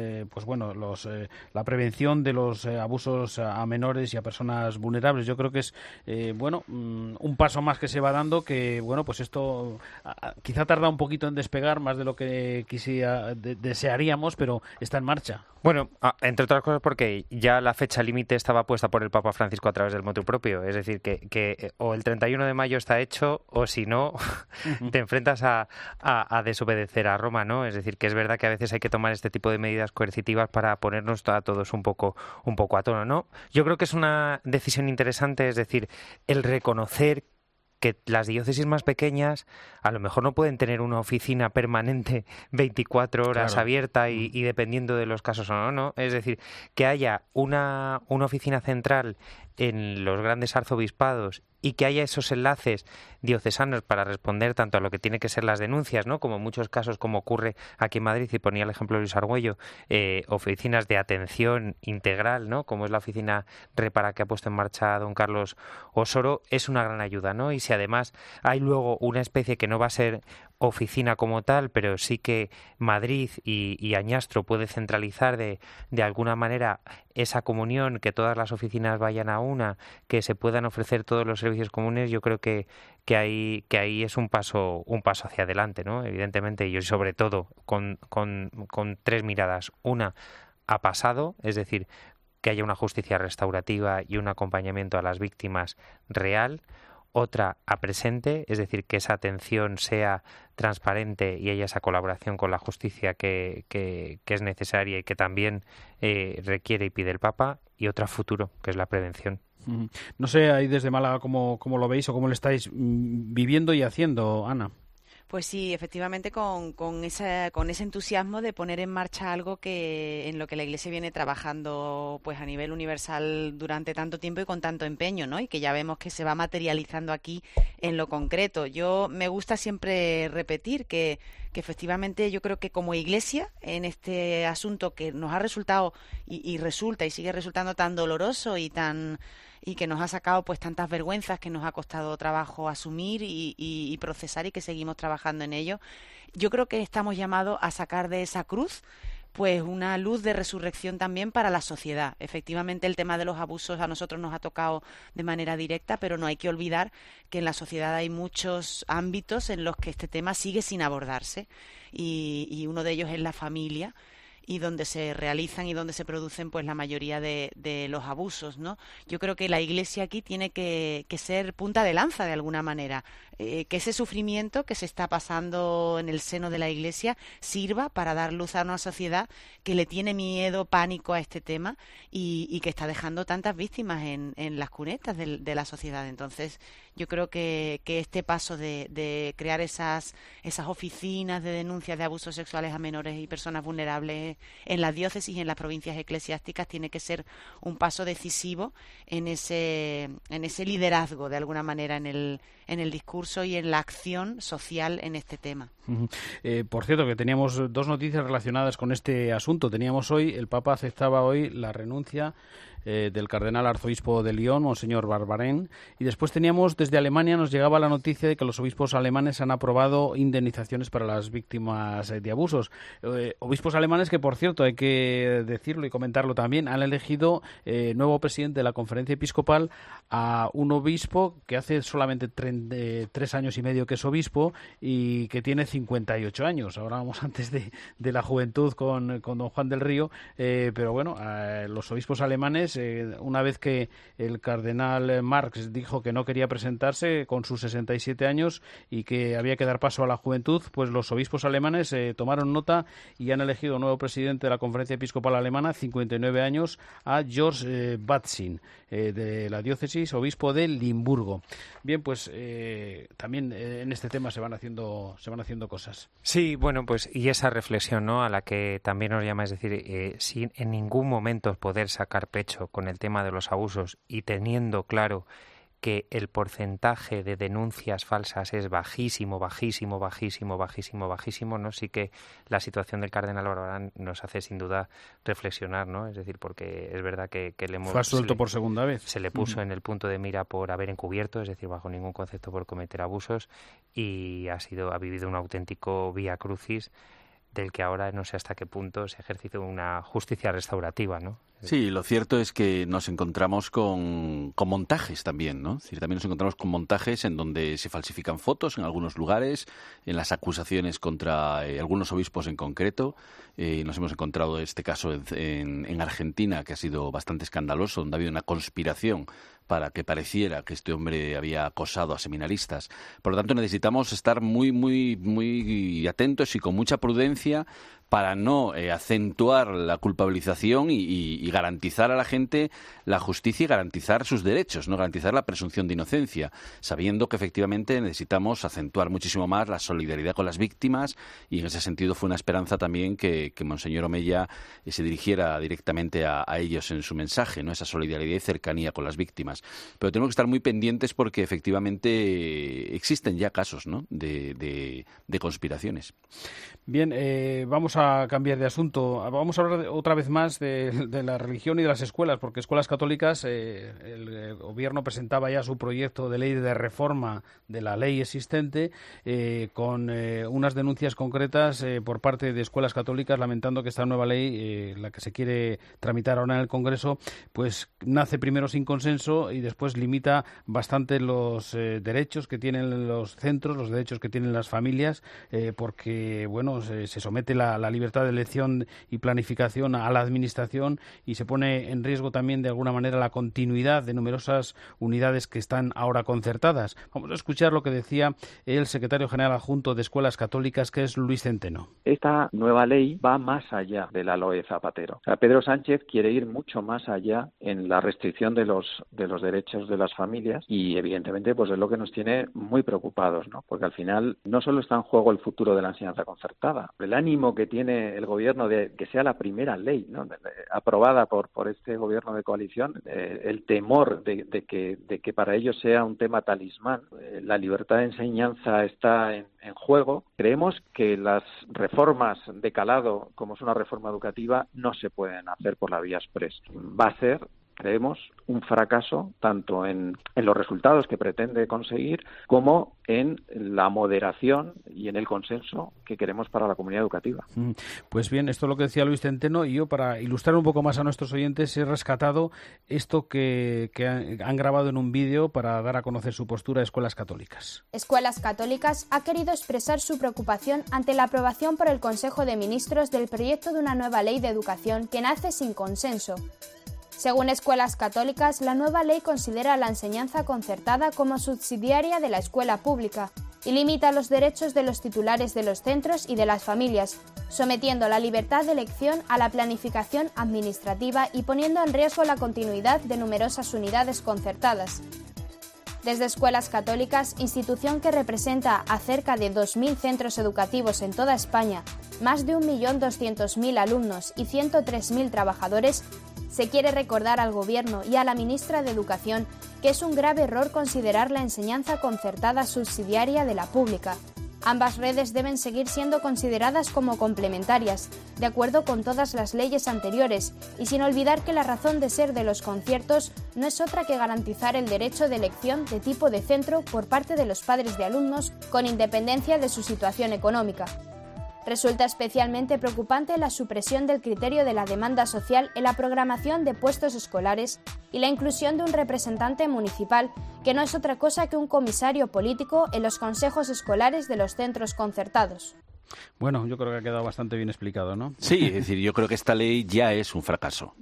la prevención de los abusos a menores y a personas vulnerables. Yo creo que es un paso más que se va dando, que pues esto quizá tarda un poquito en despegar, más de lo que desearíamos, pero está en marcha. Bueno, entre otras cosas porque ya la fecha límite estaba puesta por el Papa Francisco a través del motu propio, es decir, que o el 31 de mayo está hecho o si no te enfrentas a desobedecer a Roma, ¿no? Es decir, que es verdad que a veces hay que tomar este tipo de medidas coercitivas para ponernos a todos un poco a tono, ¿no? Yo creo que es una decisión interesante, es decir, el reconocer que las diócesis más pequeñas a lo mejor no pueden tener una oficina permanente 24 horas abierta y dependiendo de los casos o no. Es decir, que haya una oficina central en los grandes arzobispados y que haya esos enlaces diocesanos para responder tanto a lo que tiene que ser las denuncias, ¿no? Como en muchos casos, como ocurre aquí en Madrid, y ponía el ejemplo de Luis Argüello, oficinas de atención integral, ¿no? Como es la oficina Repara que ha puesto en marcha don Carlos Osoro, es una gran ayuda, ¿no? Y si además hay luego una especie que no va a ser oficina como tal, pero sí que Madrid y Añastro puede centralizar de alguna manera esa comunión, que todas las oficinas vayan a una, que se puedan ofrecer todos los servicios comunes, yo creo que ahí es un paso hacia adelante, ¿no? Evidentemente, y sobre todo con tres miradas. Una, a pasado, es decir, que haya una justicia restaurativa y un acompañamiento a las víctimas real. Otra, a presente, es decir, que esa atención sea transparente y haya esa colaboración con la justicia que es necesaria y que también requiere y pide el Papa. Y otra, futuro, que es la prevención. No sé, ahí desde Málaga cómo lo veis o cómo lo estáis viviendo y haciendo, Ana. Pues sí, efectivamente, con ese entusiasmo de poner en marcha algo en lo que la Iglesia viene trabajando pues a nivel universal durante tanto tiempo y con tanto empeño, ¿no? Y que ya vemos que se va materializando aquí en lo concreto. Yo me gusta siempre repetir que efectivamente yo creo que como Iglesia, en este asunto que nos ha resultado y resulta y sigue resultando tan doloroso y que nos ha sacado pues tantas vergüenzas, que nos ha costado trabajo asumir y procesar, y que seguimos trabajando en ello, yo creo que estamos llamados a sacar de esa cruz pues una luz de resurrección también para la sociedad. Efectivamente, el tema de los abusos a nosotros nos ha tocado de manera directa, pero no hay que olvidar que en la sociedad hay muchos ámbitos en los que este tema sigue sin abordarse, y uno de ellos es la familia, y donde se realizan y donde se producen pues la mayoría de los abusos, ¿no? Yo creo que la Iglesia aquí tiene que ser punta de lanza de alguna manera, que ese sufrimiento que se está pasando en el seno de la Iglesia sirva para dar luz a una sociedad que le tiene miedo, pánico a este tema y que está dejando tantas víctimas en las cunetas de la sociedad. Entonces, yo creo que este paso de crear esas oficinas de denuncias de abusos sexuales a menores y personas vulnerables en las diócesis y en las provincias eclesiásticas tiene que ser un paso decisivo en ese liderazgo, de alguna manera, en el discurso y en la acción social en este tema. Por cierto, que teníamos dos noticias relacionadas con este asunto. Teníamos hoy, el Papa aceptaba hoy la renuncia del cardenal arzobispo de Lyon, Monseñor Barbarin, y después teníamos, desde Alemania nos llegaba la noticia de que los obispos alemanes han aprobado indemnizaciones para las víctimas de abusos. Obispos alemanes que, por cierto, hay que decirlo y comentarlo también, han elegido nuevo presidente de la Conferencia Episcopal a un obispo que hace solamente 3 años y medio que es obispo y que tiene 58 años. Hablábamos antes de la juventud con don Juan del Río, pero bueno, los obispos alemanes, una vez que el cardenal Marx dijo que no quería presentarse con sus 67 años y que había que dar paso a la juventud, pues los obispos alemanes tomaron nota y han elegido nuevo presidente de la Conferencia Episcopal Alemana, 59 años, a George Batzin, de la diócesis, obispo de Limburgo. Bien, pues también en este tema se van haciendo cosas. Sí, bueno, pues y esa reflexión, ¿no?, a la que también nos llama, es decir, sin en ningún momento poder sacar pecho con el tema de los abusos y teniendo claro que el porcentaje de denuncias falsas es bajísimo, ¿no? Sí que la situación del cardenal Barbarán nos hace sin duda reflexionar, ¿no? Es decir, porque es verdad que fue absuelto por segunda vez. Se le puso en el punto de mira por haber encubierto, es decir, bajo ningún concepto por cometer abusos, y ha vivido un auténtico vía crucis del que ahora no sé hasta qué punto se ejerce una justicia restaurativa, ¿no? Sí, lo cierto es que nos encontramos con montajes también, ¿no? Es decir, también nos encontramos con montajes en donde se falsifican fotos en algunos lugares, en las acusaciones contra algunos obispos en concreto. Nos hemos encontrado este caso en Argentina, que ha sido bastante escandaloso, donde ha habido una conspiración para que pareciera que este hombre había acosado a seminaristas. Por lo tanto, necesitamos estar muy, muy, muy atentos y con mucha prudencia para no acentuar la culpabilización y garantizar a la gente la justicia y garantizar sus derechos, no garantizar la presunción de inocencia, sabiendo que efectivamente necesitamos acentuar muchísimo más la solidaridad con las víctimas, y en ese sentido fue una esperanza también que Monseñor Omeya se dirigiera directamente a ellos en su mensaje, ¿no? Esa solidaridad y cercanía con las víctimas. Pero tenemos que estar muy pendientes porque efectivamente existen ya casos, ¿no?, de conspiraciones. Bien, vamos a cambiar de asunto. Vamos a hablar otra vez más de la religión y de las escuelas, porque escuelas católicas, el gobierno presentaba ya su proyecto de ley de reforma de la ley existente, con unas denuncias concretas por parte de escuelas católicas, lamentando que esta nueva ley, la que se quiere tramitar ahora en el Congreso, pues nace primero sin consenso y después limita bastante los derechos que tienen los centros, los derechos que tienen las familias, porque, bueno, se somete la libertad de elección y planificación a la administración y se pone en riesgo también de alguna manera la continuidad de numerosas unidades que están ahora concertadas. Vamos a escuchar lo que decía el secretario general adjunto de Escuelas Católicas, que es Luis Centeno. Esta nueva ley va más allá de la LOE Zapatero. O sea, Pedro Sánchez quiere ir mucho más allá en la restricción de los derechos de las familias y, evidentemente, pues es lo que nos tiene muy preocupados, ¿no? Porque al final no solo está en juego el futuro de la enseñanza concertada, el ánimo que tiene el gobierno de que sea la primera ley, ¿no?, aprobada por este gobierno de coalición, el temor de que para ellos sea un tema talismán, la libertad de enseñanza está en juego. Creemos que las reformas de calado, como es una reforma educativa, no se pueden hacer por la vía exprés. Va a ser, creemos, un fracaso tanto en los resultados que pretende conseguir como en la moderación y en el consenso que queremos para la comunidad educativa. Pues bien, esto es lo que decía Luis Centeno, y yo, para ilustrar un poco más a nuestros oyentes, he rescatado esto que han grabado en un vídeo para dar a conocer su postura de Escuelas Católicas. Escuelas Católicas ha querido expresar su preocupación ante la aprobación por el Consejo de Ministros del proyecto de una nueva ley de educación que nace sin consenso. Según Escuelas Católicas, la nueva ley considera la enseñanza concertada como subsidiaria de la escuela pública y limita los derechos de los titulares de los centros y de las familias, sometiendo la libertad de elección a la planificación administrativa y poniendo en riesgo la continuidad de numerosas unidades concertadas. Desde Escuelas Católicas, institución que representa a cerca de 2.000 centros educativos en toda España, más de 1.200.000 alumnos y 103.000 trabajadores, se quiere recordar al Gobierno y a la ministra de Educación que es un grave error considerar la enseñanza concertada subsidiaria de la pública. Ambas redes deben seguir siendo consideradas como complementarias, de acuerdo con todas las leyes anteriores, y sin olvidar que la razón de ser de los conciertos no es otra que garantizar el derecho de elección de tipo de centro por parte de los padres de alumnos, con independencia de su situación económica. Resulta especialmente preocupante la supresión del criterio de la demanda social en la programación de puestos escolares y la inclusión de un representante municipal, que no es otra cosa que un comisario político en los consejos escolares de los centros concertados. Bueno, yo creo que ha quedado bastante bien explicado, ¿no? Sí, es decir, yo creo que esta ley ya es un fracaso,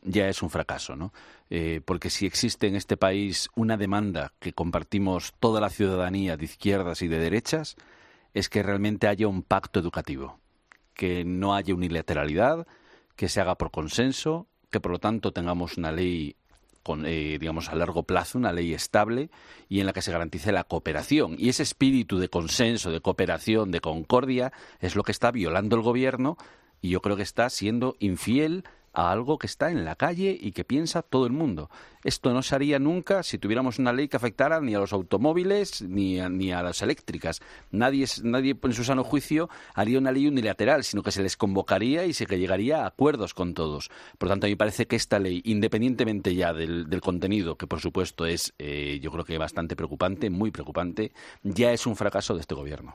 ¿no? Porque si existe en este país una demanda que compartimos toda la ciudadanía de izquierdas y de derechas, es que realmente haya un pacto educativo, que no haya unilateralidad, que se haga por consenso, que por lo tanto tengamos una ley con, digamos, a largo plazo, una ley estable y en la que se garantice la cooperación. Y ese espíritu de consenso, de cooperación, de concordia, es lo que está violando el Gobierno, y yo creo que está siendo infiel a algo que está en la calle y que piensa todo el mundo. Esto no se haría nunca si tuviéramos una ley que afectara ni a los automóviles ni a las eléctricas. Nadie en su sano juicio haría una ley unilateral, sino que se les convocaría y se llegaría a acuerdos con todos. Por lo tanto, a mí me parece que esta ley, independientemente ya del contenido, que por supuesto es, yo creo que bastante preocupante, muy preocupante, ya es un fracaso de este Gobierno.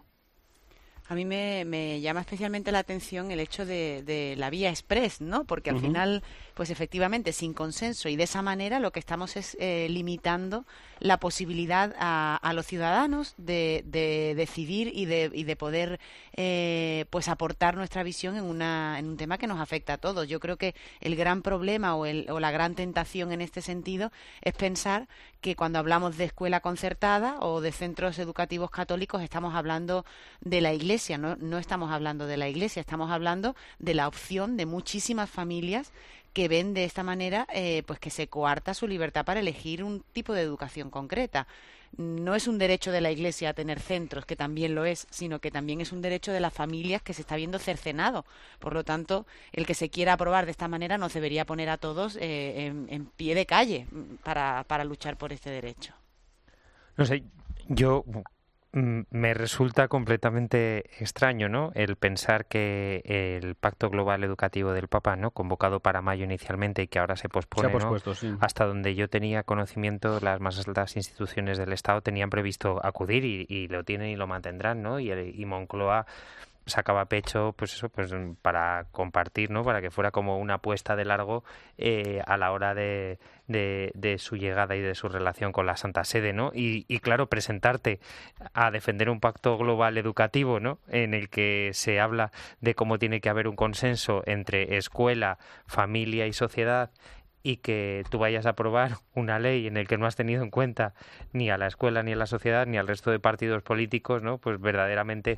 A mí me llama especialmente la atención el hecho de la vía express, ¿no? Porque al final, pues efectivamente, sin consenso y de esa manera lo que estamos es limitando la posibilidad a los ciudadanos de decidir y de poder pues aportar nuestra visión en un tema que nos afecta a todos. Yo creo que el gran problema o la gran tentación en este sentido es pensar que cuando hablamos de escuela concertada o de centros educativos católicos estamos hablando de la Iglesia Iglesia, no estamos hablando de la Iglesia, estamos hablando de la opción de muchísimas familias que ven de esta manera pues que se coarta su libertad para elegir un tipo de educación concreta. No es un derecho de la Iglesia a tener centros, que también lo es, sino que también es un derecho de las familias que se está viendo cercenado. Por lo tanto, el que se quiera aprobar de esta manera nos debería poner a todos en pie de calle para luchar por este derecho. No sé, yo me resulta completamente extraño, ¿no?, el pensar que el Pacto Global Educativo del Papa, ¿no?, convocado para mayo inicialmente y que ahora se pospone, pospuesto, ¿no?, sí. Hasta donde yo tenía conocimiento, las más altas instituciones del Estado tenían previsto acudir y lo tienen y lo mantendrán, ¿no? Y Moncloa sacaba pecho, pues eso, pues para compartir, ¿no?, para que fuera como una apuesta de largo a la hora de su llegada y de su relación con la Santa Sede, ¿no? Y claro, presentarte a defender un pacto global educativo, ¿no?, en el que se habla de cómo tiene que haber un consenso entre escuela, familia y sociedad, y que tú vayas a aprobar una ley en el que no has tenido en cuenta ni a la escuela, ni a la sociedad, ni al resto de partidos políticos, ¿no?, pues verdaderamente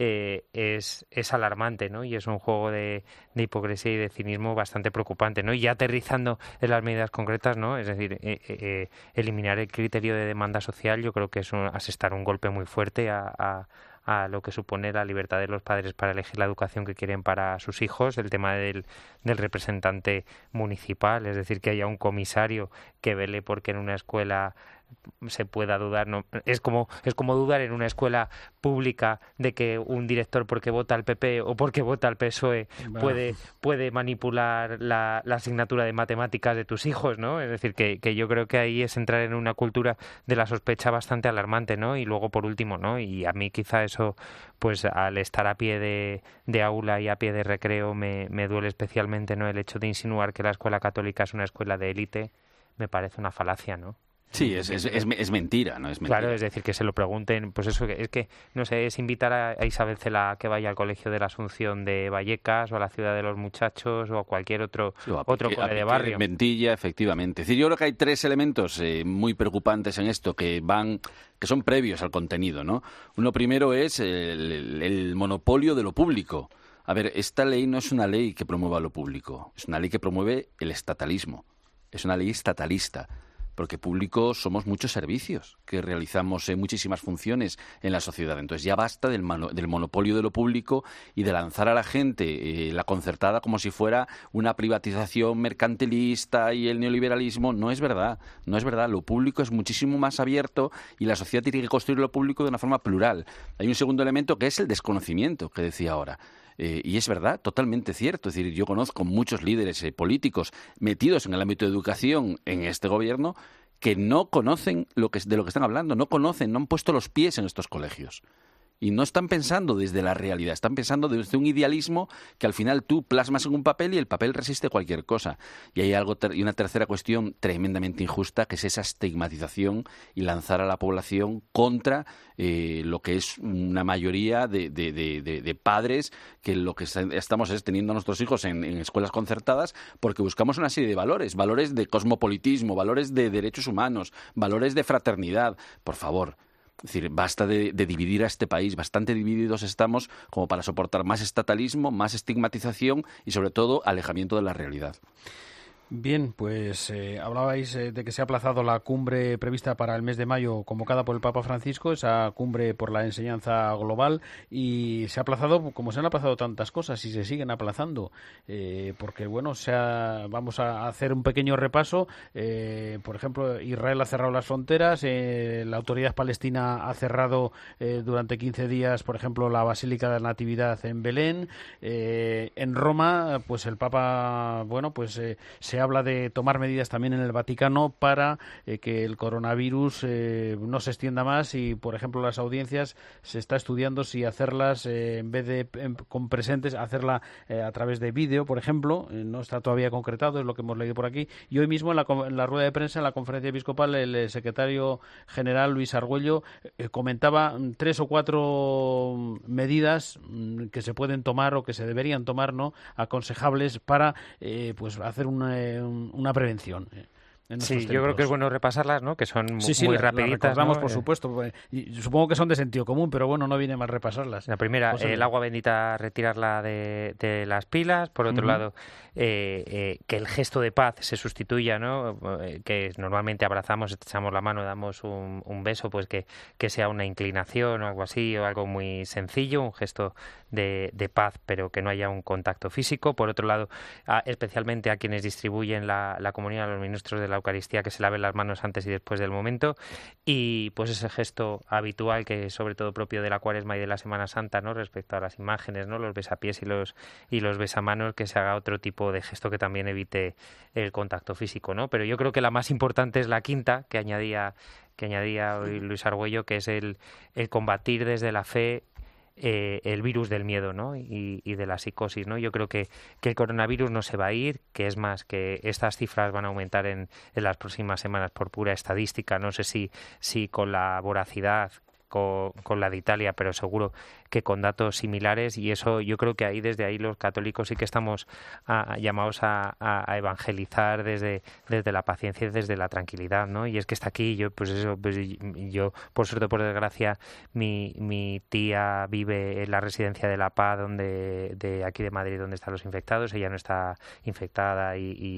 es alarmante, ¿no? Y es un juego de hipocresía y de cinismo bastante preocupante, ¿no? Y ya aterrizando en las medidas concretas, ¿no?, es decir, eliminar el criterio de demanda social, yo creo que es asestar un golpe muy fuerte a lo que supone la libertad de los padres para elegir la educación que quieren para sus hijos, el tema del representante municipal, es decir, que haya un comisario que vele porque en una escuela se pueda dudar, no es como dudar en una escuela pública de que un director porque vota al PP o porque vota al PSOE puede manipular la asignatura de matemáticas de tus hijos, ¿no? Es decir, que yo creo que ahí es entrar en una cultura de la sospecha bastante alarmante, ¿no? Y luego, por último, ¿no?, y a mí quizá eso, pues al estar a pie de aula y a pie de recreo me duele especialmente, ¿no?, el hecho de insinuar que la escuela católica es una escuela de élite, me parece una falacia, ¿no? Sí, es mentira, ¿no? Es mentira. Claro, es decir, que se lo pregunten, pues eso, es que, no sé, es invitar a Isabel Cela a que vaya al Colegio de la Asunción de Vallecas o a la Ciudad de los Muchachos o a cualquier otro cole de barrio. Mentilla, efectivamente. Es decir, yo creo que hay tres elementos muy preocupantes en esto que son previos al contenido, ¿no? Uno primero es el monopolio de lo público. A ver, esta ley no es una ley que promueva lo público, es una ley que promueve el estatalismo, es una ley estatalista. Porque público somos muchos servicios que realizamos muchísimas funciones en la sociedad. Entonces ya basta del monopolio de lo público y de lanzar a la gente la concertada como si fuera una privatización mercantilista y el neoliberalismo. No es verdad, no es verdad. Lo público es muchísimo más abierto y la sociedad tiene que construir lo público de una forma plural. Hay un segundo elemento que es el desconocimiento que decía ahora. Y es verdad, totalmente cierto. Es decir, yo conozco muchos líderes políticos metidos en el ámbito de educación en este gobierno que no conocen de lo que están hablando, no han puesto los pies en estos colegios. Y no están pensando desde la realidad, están pensando desde un idealismo que al final tú plasmas en un papel y el papel resiste cualquier cosa. Y hay una tercera cuestión tremendamente injusta, que es esa estigmatización y lanzar a la población contra lo que es una mayoría de padres que lo que estamos es teniendo a nuestros hijos en escuelas concertadas porque buscamos una serie de valores de cosmopolitismo, valores de derechos humanos, valores de fraternidad. Por favor. Es decir, basta de dividir a este país, bastante divididos estamos como para soportar más estatalismo, más estigmatización y sobre todo alejamiento de la realidad. Bien, pues hablabais de que se ha aplazado la cumbre prevista para el mes de mayo convocada por el Papa Francisco, esa cumbre por la enseñanza global, y se ha aplazado como se han aplazado tantas cosas y se siguen aplazando, porque bueno, vamos a hacer un pequeño repaso. Por ejemplo, Israel ha cerrado las fronteras, la autoridad palestina ha cerrado durante 15 días, por ejemplo, la Basílica de la Natividad en Belén. En Roma, pues el Papa, bueno, pues se habla de tomar medidas también en el Vaticano para que el coronavirus no se extienda más y, por ejemplo, las audiencias se está estudiando si hacerlas en vez de con presentes, hacerla a través de vídeo, por ejemplo. No está todavía concretado, es lo que hemos leído por aquí. Y hoy mismo en la rueda de prensa, en la conferencia episcopal, el secretario general Luis Argüello comentaba 3 o 4 medidas que se pueden tomar o que se deberían tomar, ¿no?, aconsejables para pues hacer una prevención. Sí, yo creo que es bueno repasarlas, ¿no? Que son muy rapiditas. Recordamos, ¿no? por supuesto. Y supongo que son de sentido común, pero bueno, no viene mal repasarlas. La primera, el agua bendita, retirarla de las pilas. Por otro lado, que el gesto de paz se sustituya, ¿no? Que normalmente abrazamos, echamos la mano, damos un beso, pues que sea una inclinación o algo así, o algo muy sencillo, un gesto de paz, pero que no haya un contacto físico. Por otro lado, especialmente a quienes distribuyen la comunión, a los ministros de la Eucaristía, que se laven las manos antes y después del momento, y pues ese gesto habitual que sobre todo propio de la Cuaresma y de la Semana Santa, ¿no? Respecto a las imágenes, ¿no? Los besapiés y los besamanos, que se haga otro tipo de gesto que también evite el contacto físico, ¿no? Pero yo creo que la más importante es la quinta, que añadía hoy Luis Argüello, que es el combatir desde la fe el virus del miedo, ¿no? y de la psicosis, ¿no? Yo creo que el coronavirus no se va a ir, que es más, que estas cifras van a aumentar en las próximas semanas por pura estadística. No sé si con la voracidad con la de Italia, pero seguro que con datos similares, y eso yo creo que desde ahí los católicos sí que estamos llamados a evangelizar desde la paciencia y desde la tranquilidad, ¿no? Y es que está aquí, yo por suerte o por desgracia, mi tía vive en la residencia de La Paz, de aquí de Madrid, donde están los infectados. Ella no está infectada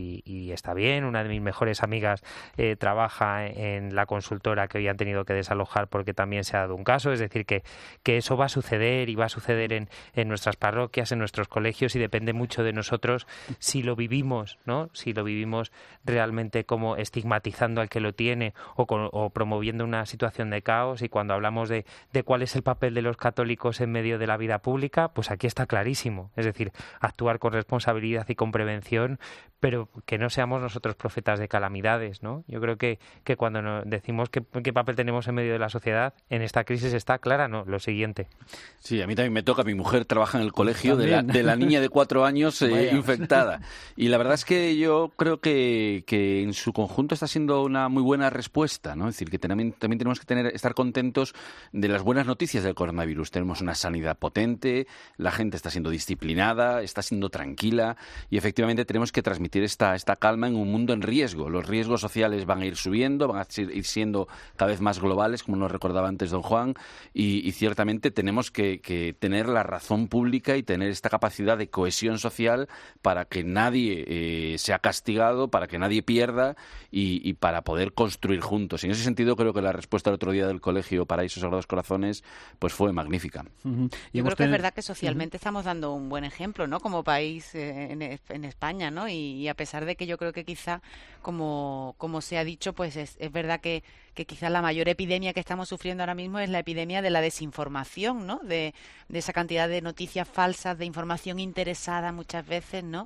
y está bien. Una de mis mejores amigas trabaja en la consultora que hoy han tenido que desalojar porque también se ha dado un caso. Es decir, que eso va a suceder, y va a suceder en nuestras parroquias, en nuestros colegios, y depende mucho de nosotros si lo vivimos, ¿no? Si lo vivimos realmente como estigmatizando al que lo tiene o promoviendo una situación de caos. Y cuando hablamos de cuál es el papel de los católicos en medio de la vida pública, pues aquí está clarísimo. Es decir, actuar con responsabilidad y con prevención, pero que no seamos nosotros profetas de calamidades, ¿no? Yo creo que cuando decimos qué papel tenemos en medio de la sociedad, en esta crisis está clara, ¿no? Lo siguiente. Sí, a mí también me toca. Mi mujer trabaja en el colegio de la niña de 4 años infectada. Y la verdad es que yo creo que en su conjunto está siendo una muy buena respuesta, ¿no? Es decir, que también tenemos que estar contentos de las buenas noticias del coronavirus. Tenemos una sanidad potente, la gente está siendo disciplinada, está siendo tranquila, y efectivamente tenemos que transmitir esta calma en un mundo en riesgo. Los riesgos sociales van a ir subiendo, van a ir siendo cada vez más globales, como nos recordaba antes don Juan, y ciertamente tenemos que tener la razón pública y tener esta capacidad de cohesión social para que nadie sea castigado, para que nadie pierda y para poder construir juntos. Y en ese sentido creo que la respuesta el otro día del Colegio Paraíso Sagrados Corazones pues fue magnífica. Yo creo que es verdad que socialmente estamos dando un buen ejemplo, ¿no? Como país en España, ¿no? Y a pesar de que yo creo que quizá, como se ha dicho, pues es verdad que quizás la mayor epidemia que estamos sufriendo ahora mismo es la epidemia de la desinformación, ¿no? De esa cantidad de noticias falsas, de información interesada muchas veces, ¿no?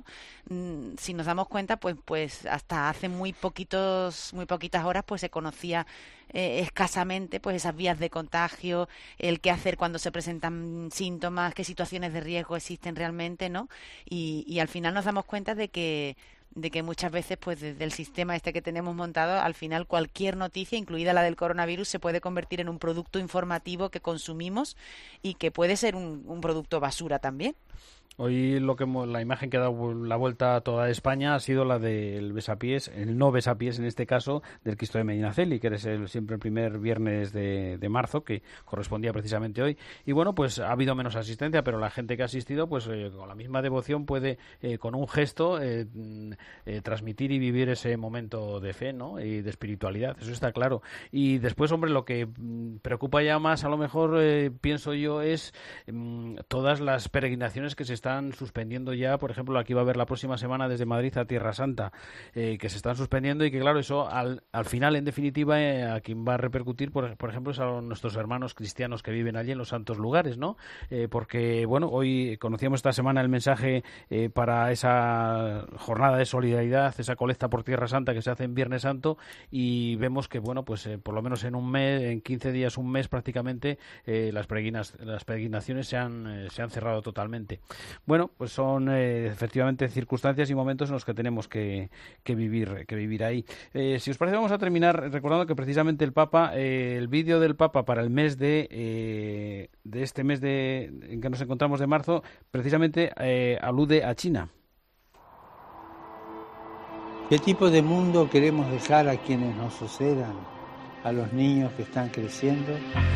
Si nos damos cuenta, pues hasta hace muy poquitas horas pues se conocía escasamente pues esas vías de contagio, el qué hacer cuando se presentan síntomas, qué situaciones de riesgo existen realmente, ¿no? Y al final nos damos cuenta de que muchas veces, pues desde el sistema que tenemos montado, al final cualquier noticia, incluida la del coronavirus, se puede convertir en un producto informativo que consumimos y que puede ser un producto basura también. Hoy la imagen que ha dado la vuelta a toda España ha sido la del besapiés, el no besapiés en este caso, del Cristo de Medinaceli, que es siempre el primer viernes de marzo, que correspondía precisamente hoy. Y bueno, pues ha habido menos asistencia, pero la gente que ha asistido, pues con la misma devoción puede, con un gesto, transmitir y vivir ese momento de fe, ¿no? Y de espiritualidad, eso está claro. Y después, hombre, lo que preocupa ya más, a lo mejor, pienso yo, es todas las peregrinaciones que se están suspendiendo ya. Por ejemplo, aquí va a haber la próxima semana desde Madrid a Tierra Santa, que se están suspendiendo, y que claro, eso al final, en definitiva, a quien va a repercutir, por ejemplo, es a nuestros hermanos cristianos que viven allí en los santos lugares, ¿no? Porque, bueno, hoy conocíamos esta semana el mensaje para esa jornada de solidaridad, esa colecta por Tierra Santa que se hace en Viernes Santo, y vemos que, bueno, pues por lo menos en un mes, en 15 días, un mes prácticamente, las peregrinaciones se han cerrado totalmente. Bueno, pues son efectivamente circunstancias y momentos en los que tenemos que vivir ahí. Si os parece, vamos a terminar recordando que precisamente el Papa, el vídeo del Papa para el mes de este mes en que nos encontramos de marzo, precisamente alude a China. ¿Qué tipo de mundo queremos dejar a quienes nos sucedan, a los niños que están creciendo?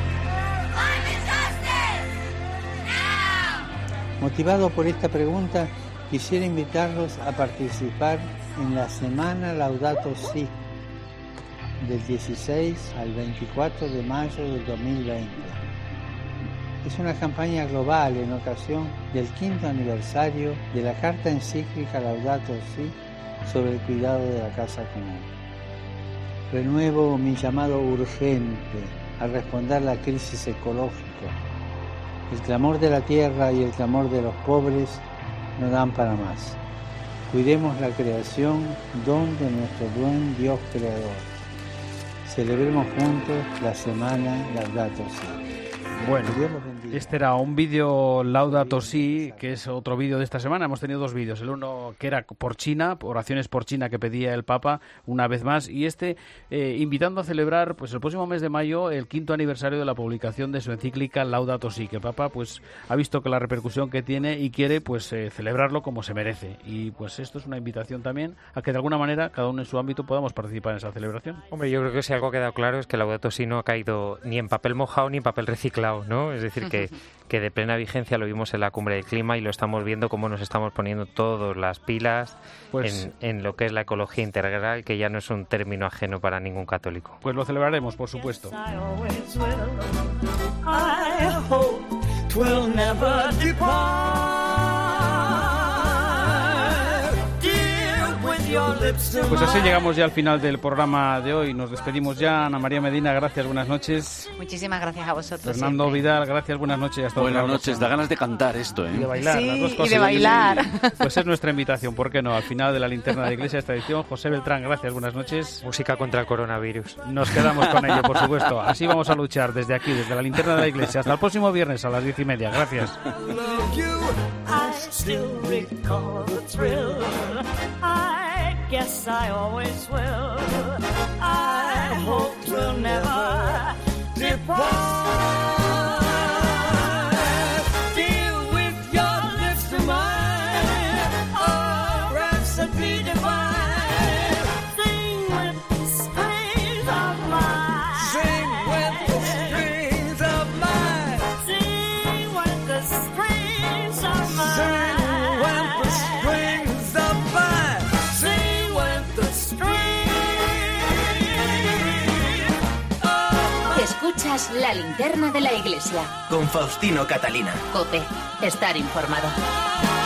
Motivado por esta pregunta, quisiera invitarlos a participar en la Semana Laudato Si, del 16 al 24 de mayo del 2020. Es una campaña global en ocasión del 5º aniversario de la Carta Encíclica Laudato Si sobre el cuidado de la casa común. Renuevo mi llamado urgente a responder la crisis ecológica. El clamor de la tierra y el clamor de los pobres no dan para más. Cuidemos la creación, don de nuestro buen Dios creador. Celebremos juntos la semana Laudato Si. Bueno, este era un vídeo Laudato Si, que es otro vídeo de esta semana. Hemos tenido dos vídeos. El uno que era por China, oraciones por China que pedía el Papa una vez más, y este invitando a celebrar pues el próximo mes de mayo el 5º aniversario de la publicación de su encíclica Laudato Si, que el Papa pues ha visto que la repercusión que tiene y quiere pues celebrarlo como se merece. Y pues esto es una invitación también a que de alguna manera cada uno en su ámbito podamos participar en esa celebración. Hombre, yo creo que si algo ha quedado claro es que Laudato Si no ha caído ni en papel mojado ni en papel reciclado, ¿no? Es decir, que de plena vigencia lo vimos en la Cumbre del Clima y lo estamos viendo cómo nos estamos poniendo todas las pilas pues, en lo que es la ecología integral, que ya no es un término ajeno para ningún católico. Pues lo celebraremos, por supuesto. Pues así llegamos ya al final del programa de hoy. Nos despedimos ya. Ana María Medina, gracias, buenas noches. Muchísimas gracias a vosotros. Fernando siempre. Vidal, gracias, buenas noches. Hasta buenas noches, da ganas de cantar esto, ¿eh? Y de bailar, sí, las dos cosas. Y de bailar. Pues es nuestra invitación, ¿por qué no? Al final de la linterna de Iglesia, esta edición. José Beltrán, gracias, buenas noches. Música contra el coronavirus. Nos quedamos con ello, por supuesto. Así vamos a luchar desde aquí, desde la linterna de la Iglesia. Hasta el próximo viernes a las 10:30. Gracias. Guess I always will. I hope we'll never depart. Deal with your lips to mine, oh, rhapsody divine. Sing with the strings of mine. Sing with the strings of mine. Sing with the strings of mine. Sing with the strings of mine. Escuchas la linterna de la Iglesia. Con Faustino Catalina. COPE. Estar informado.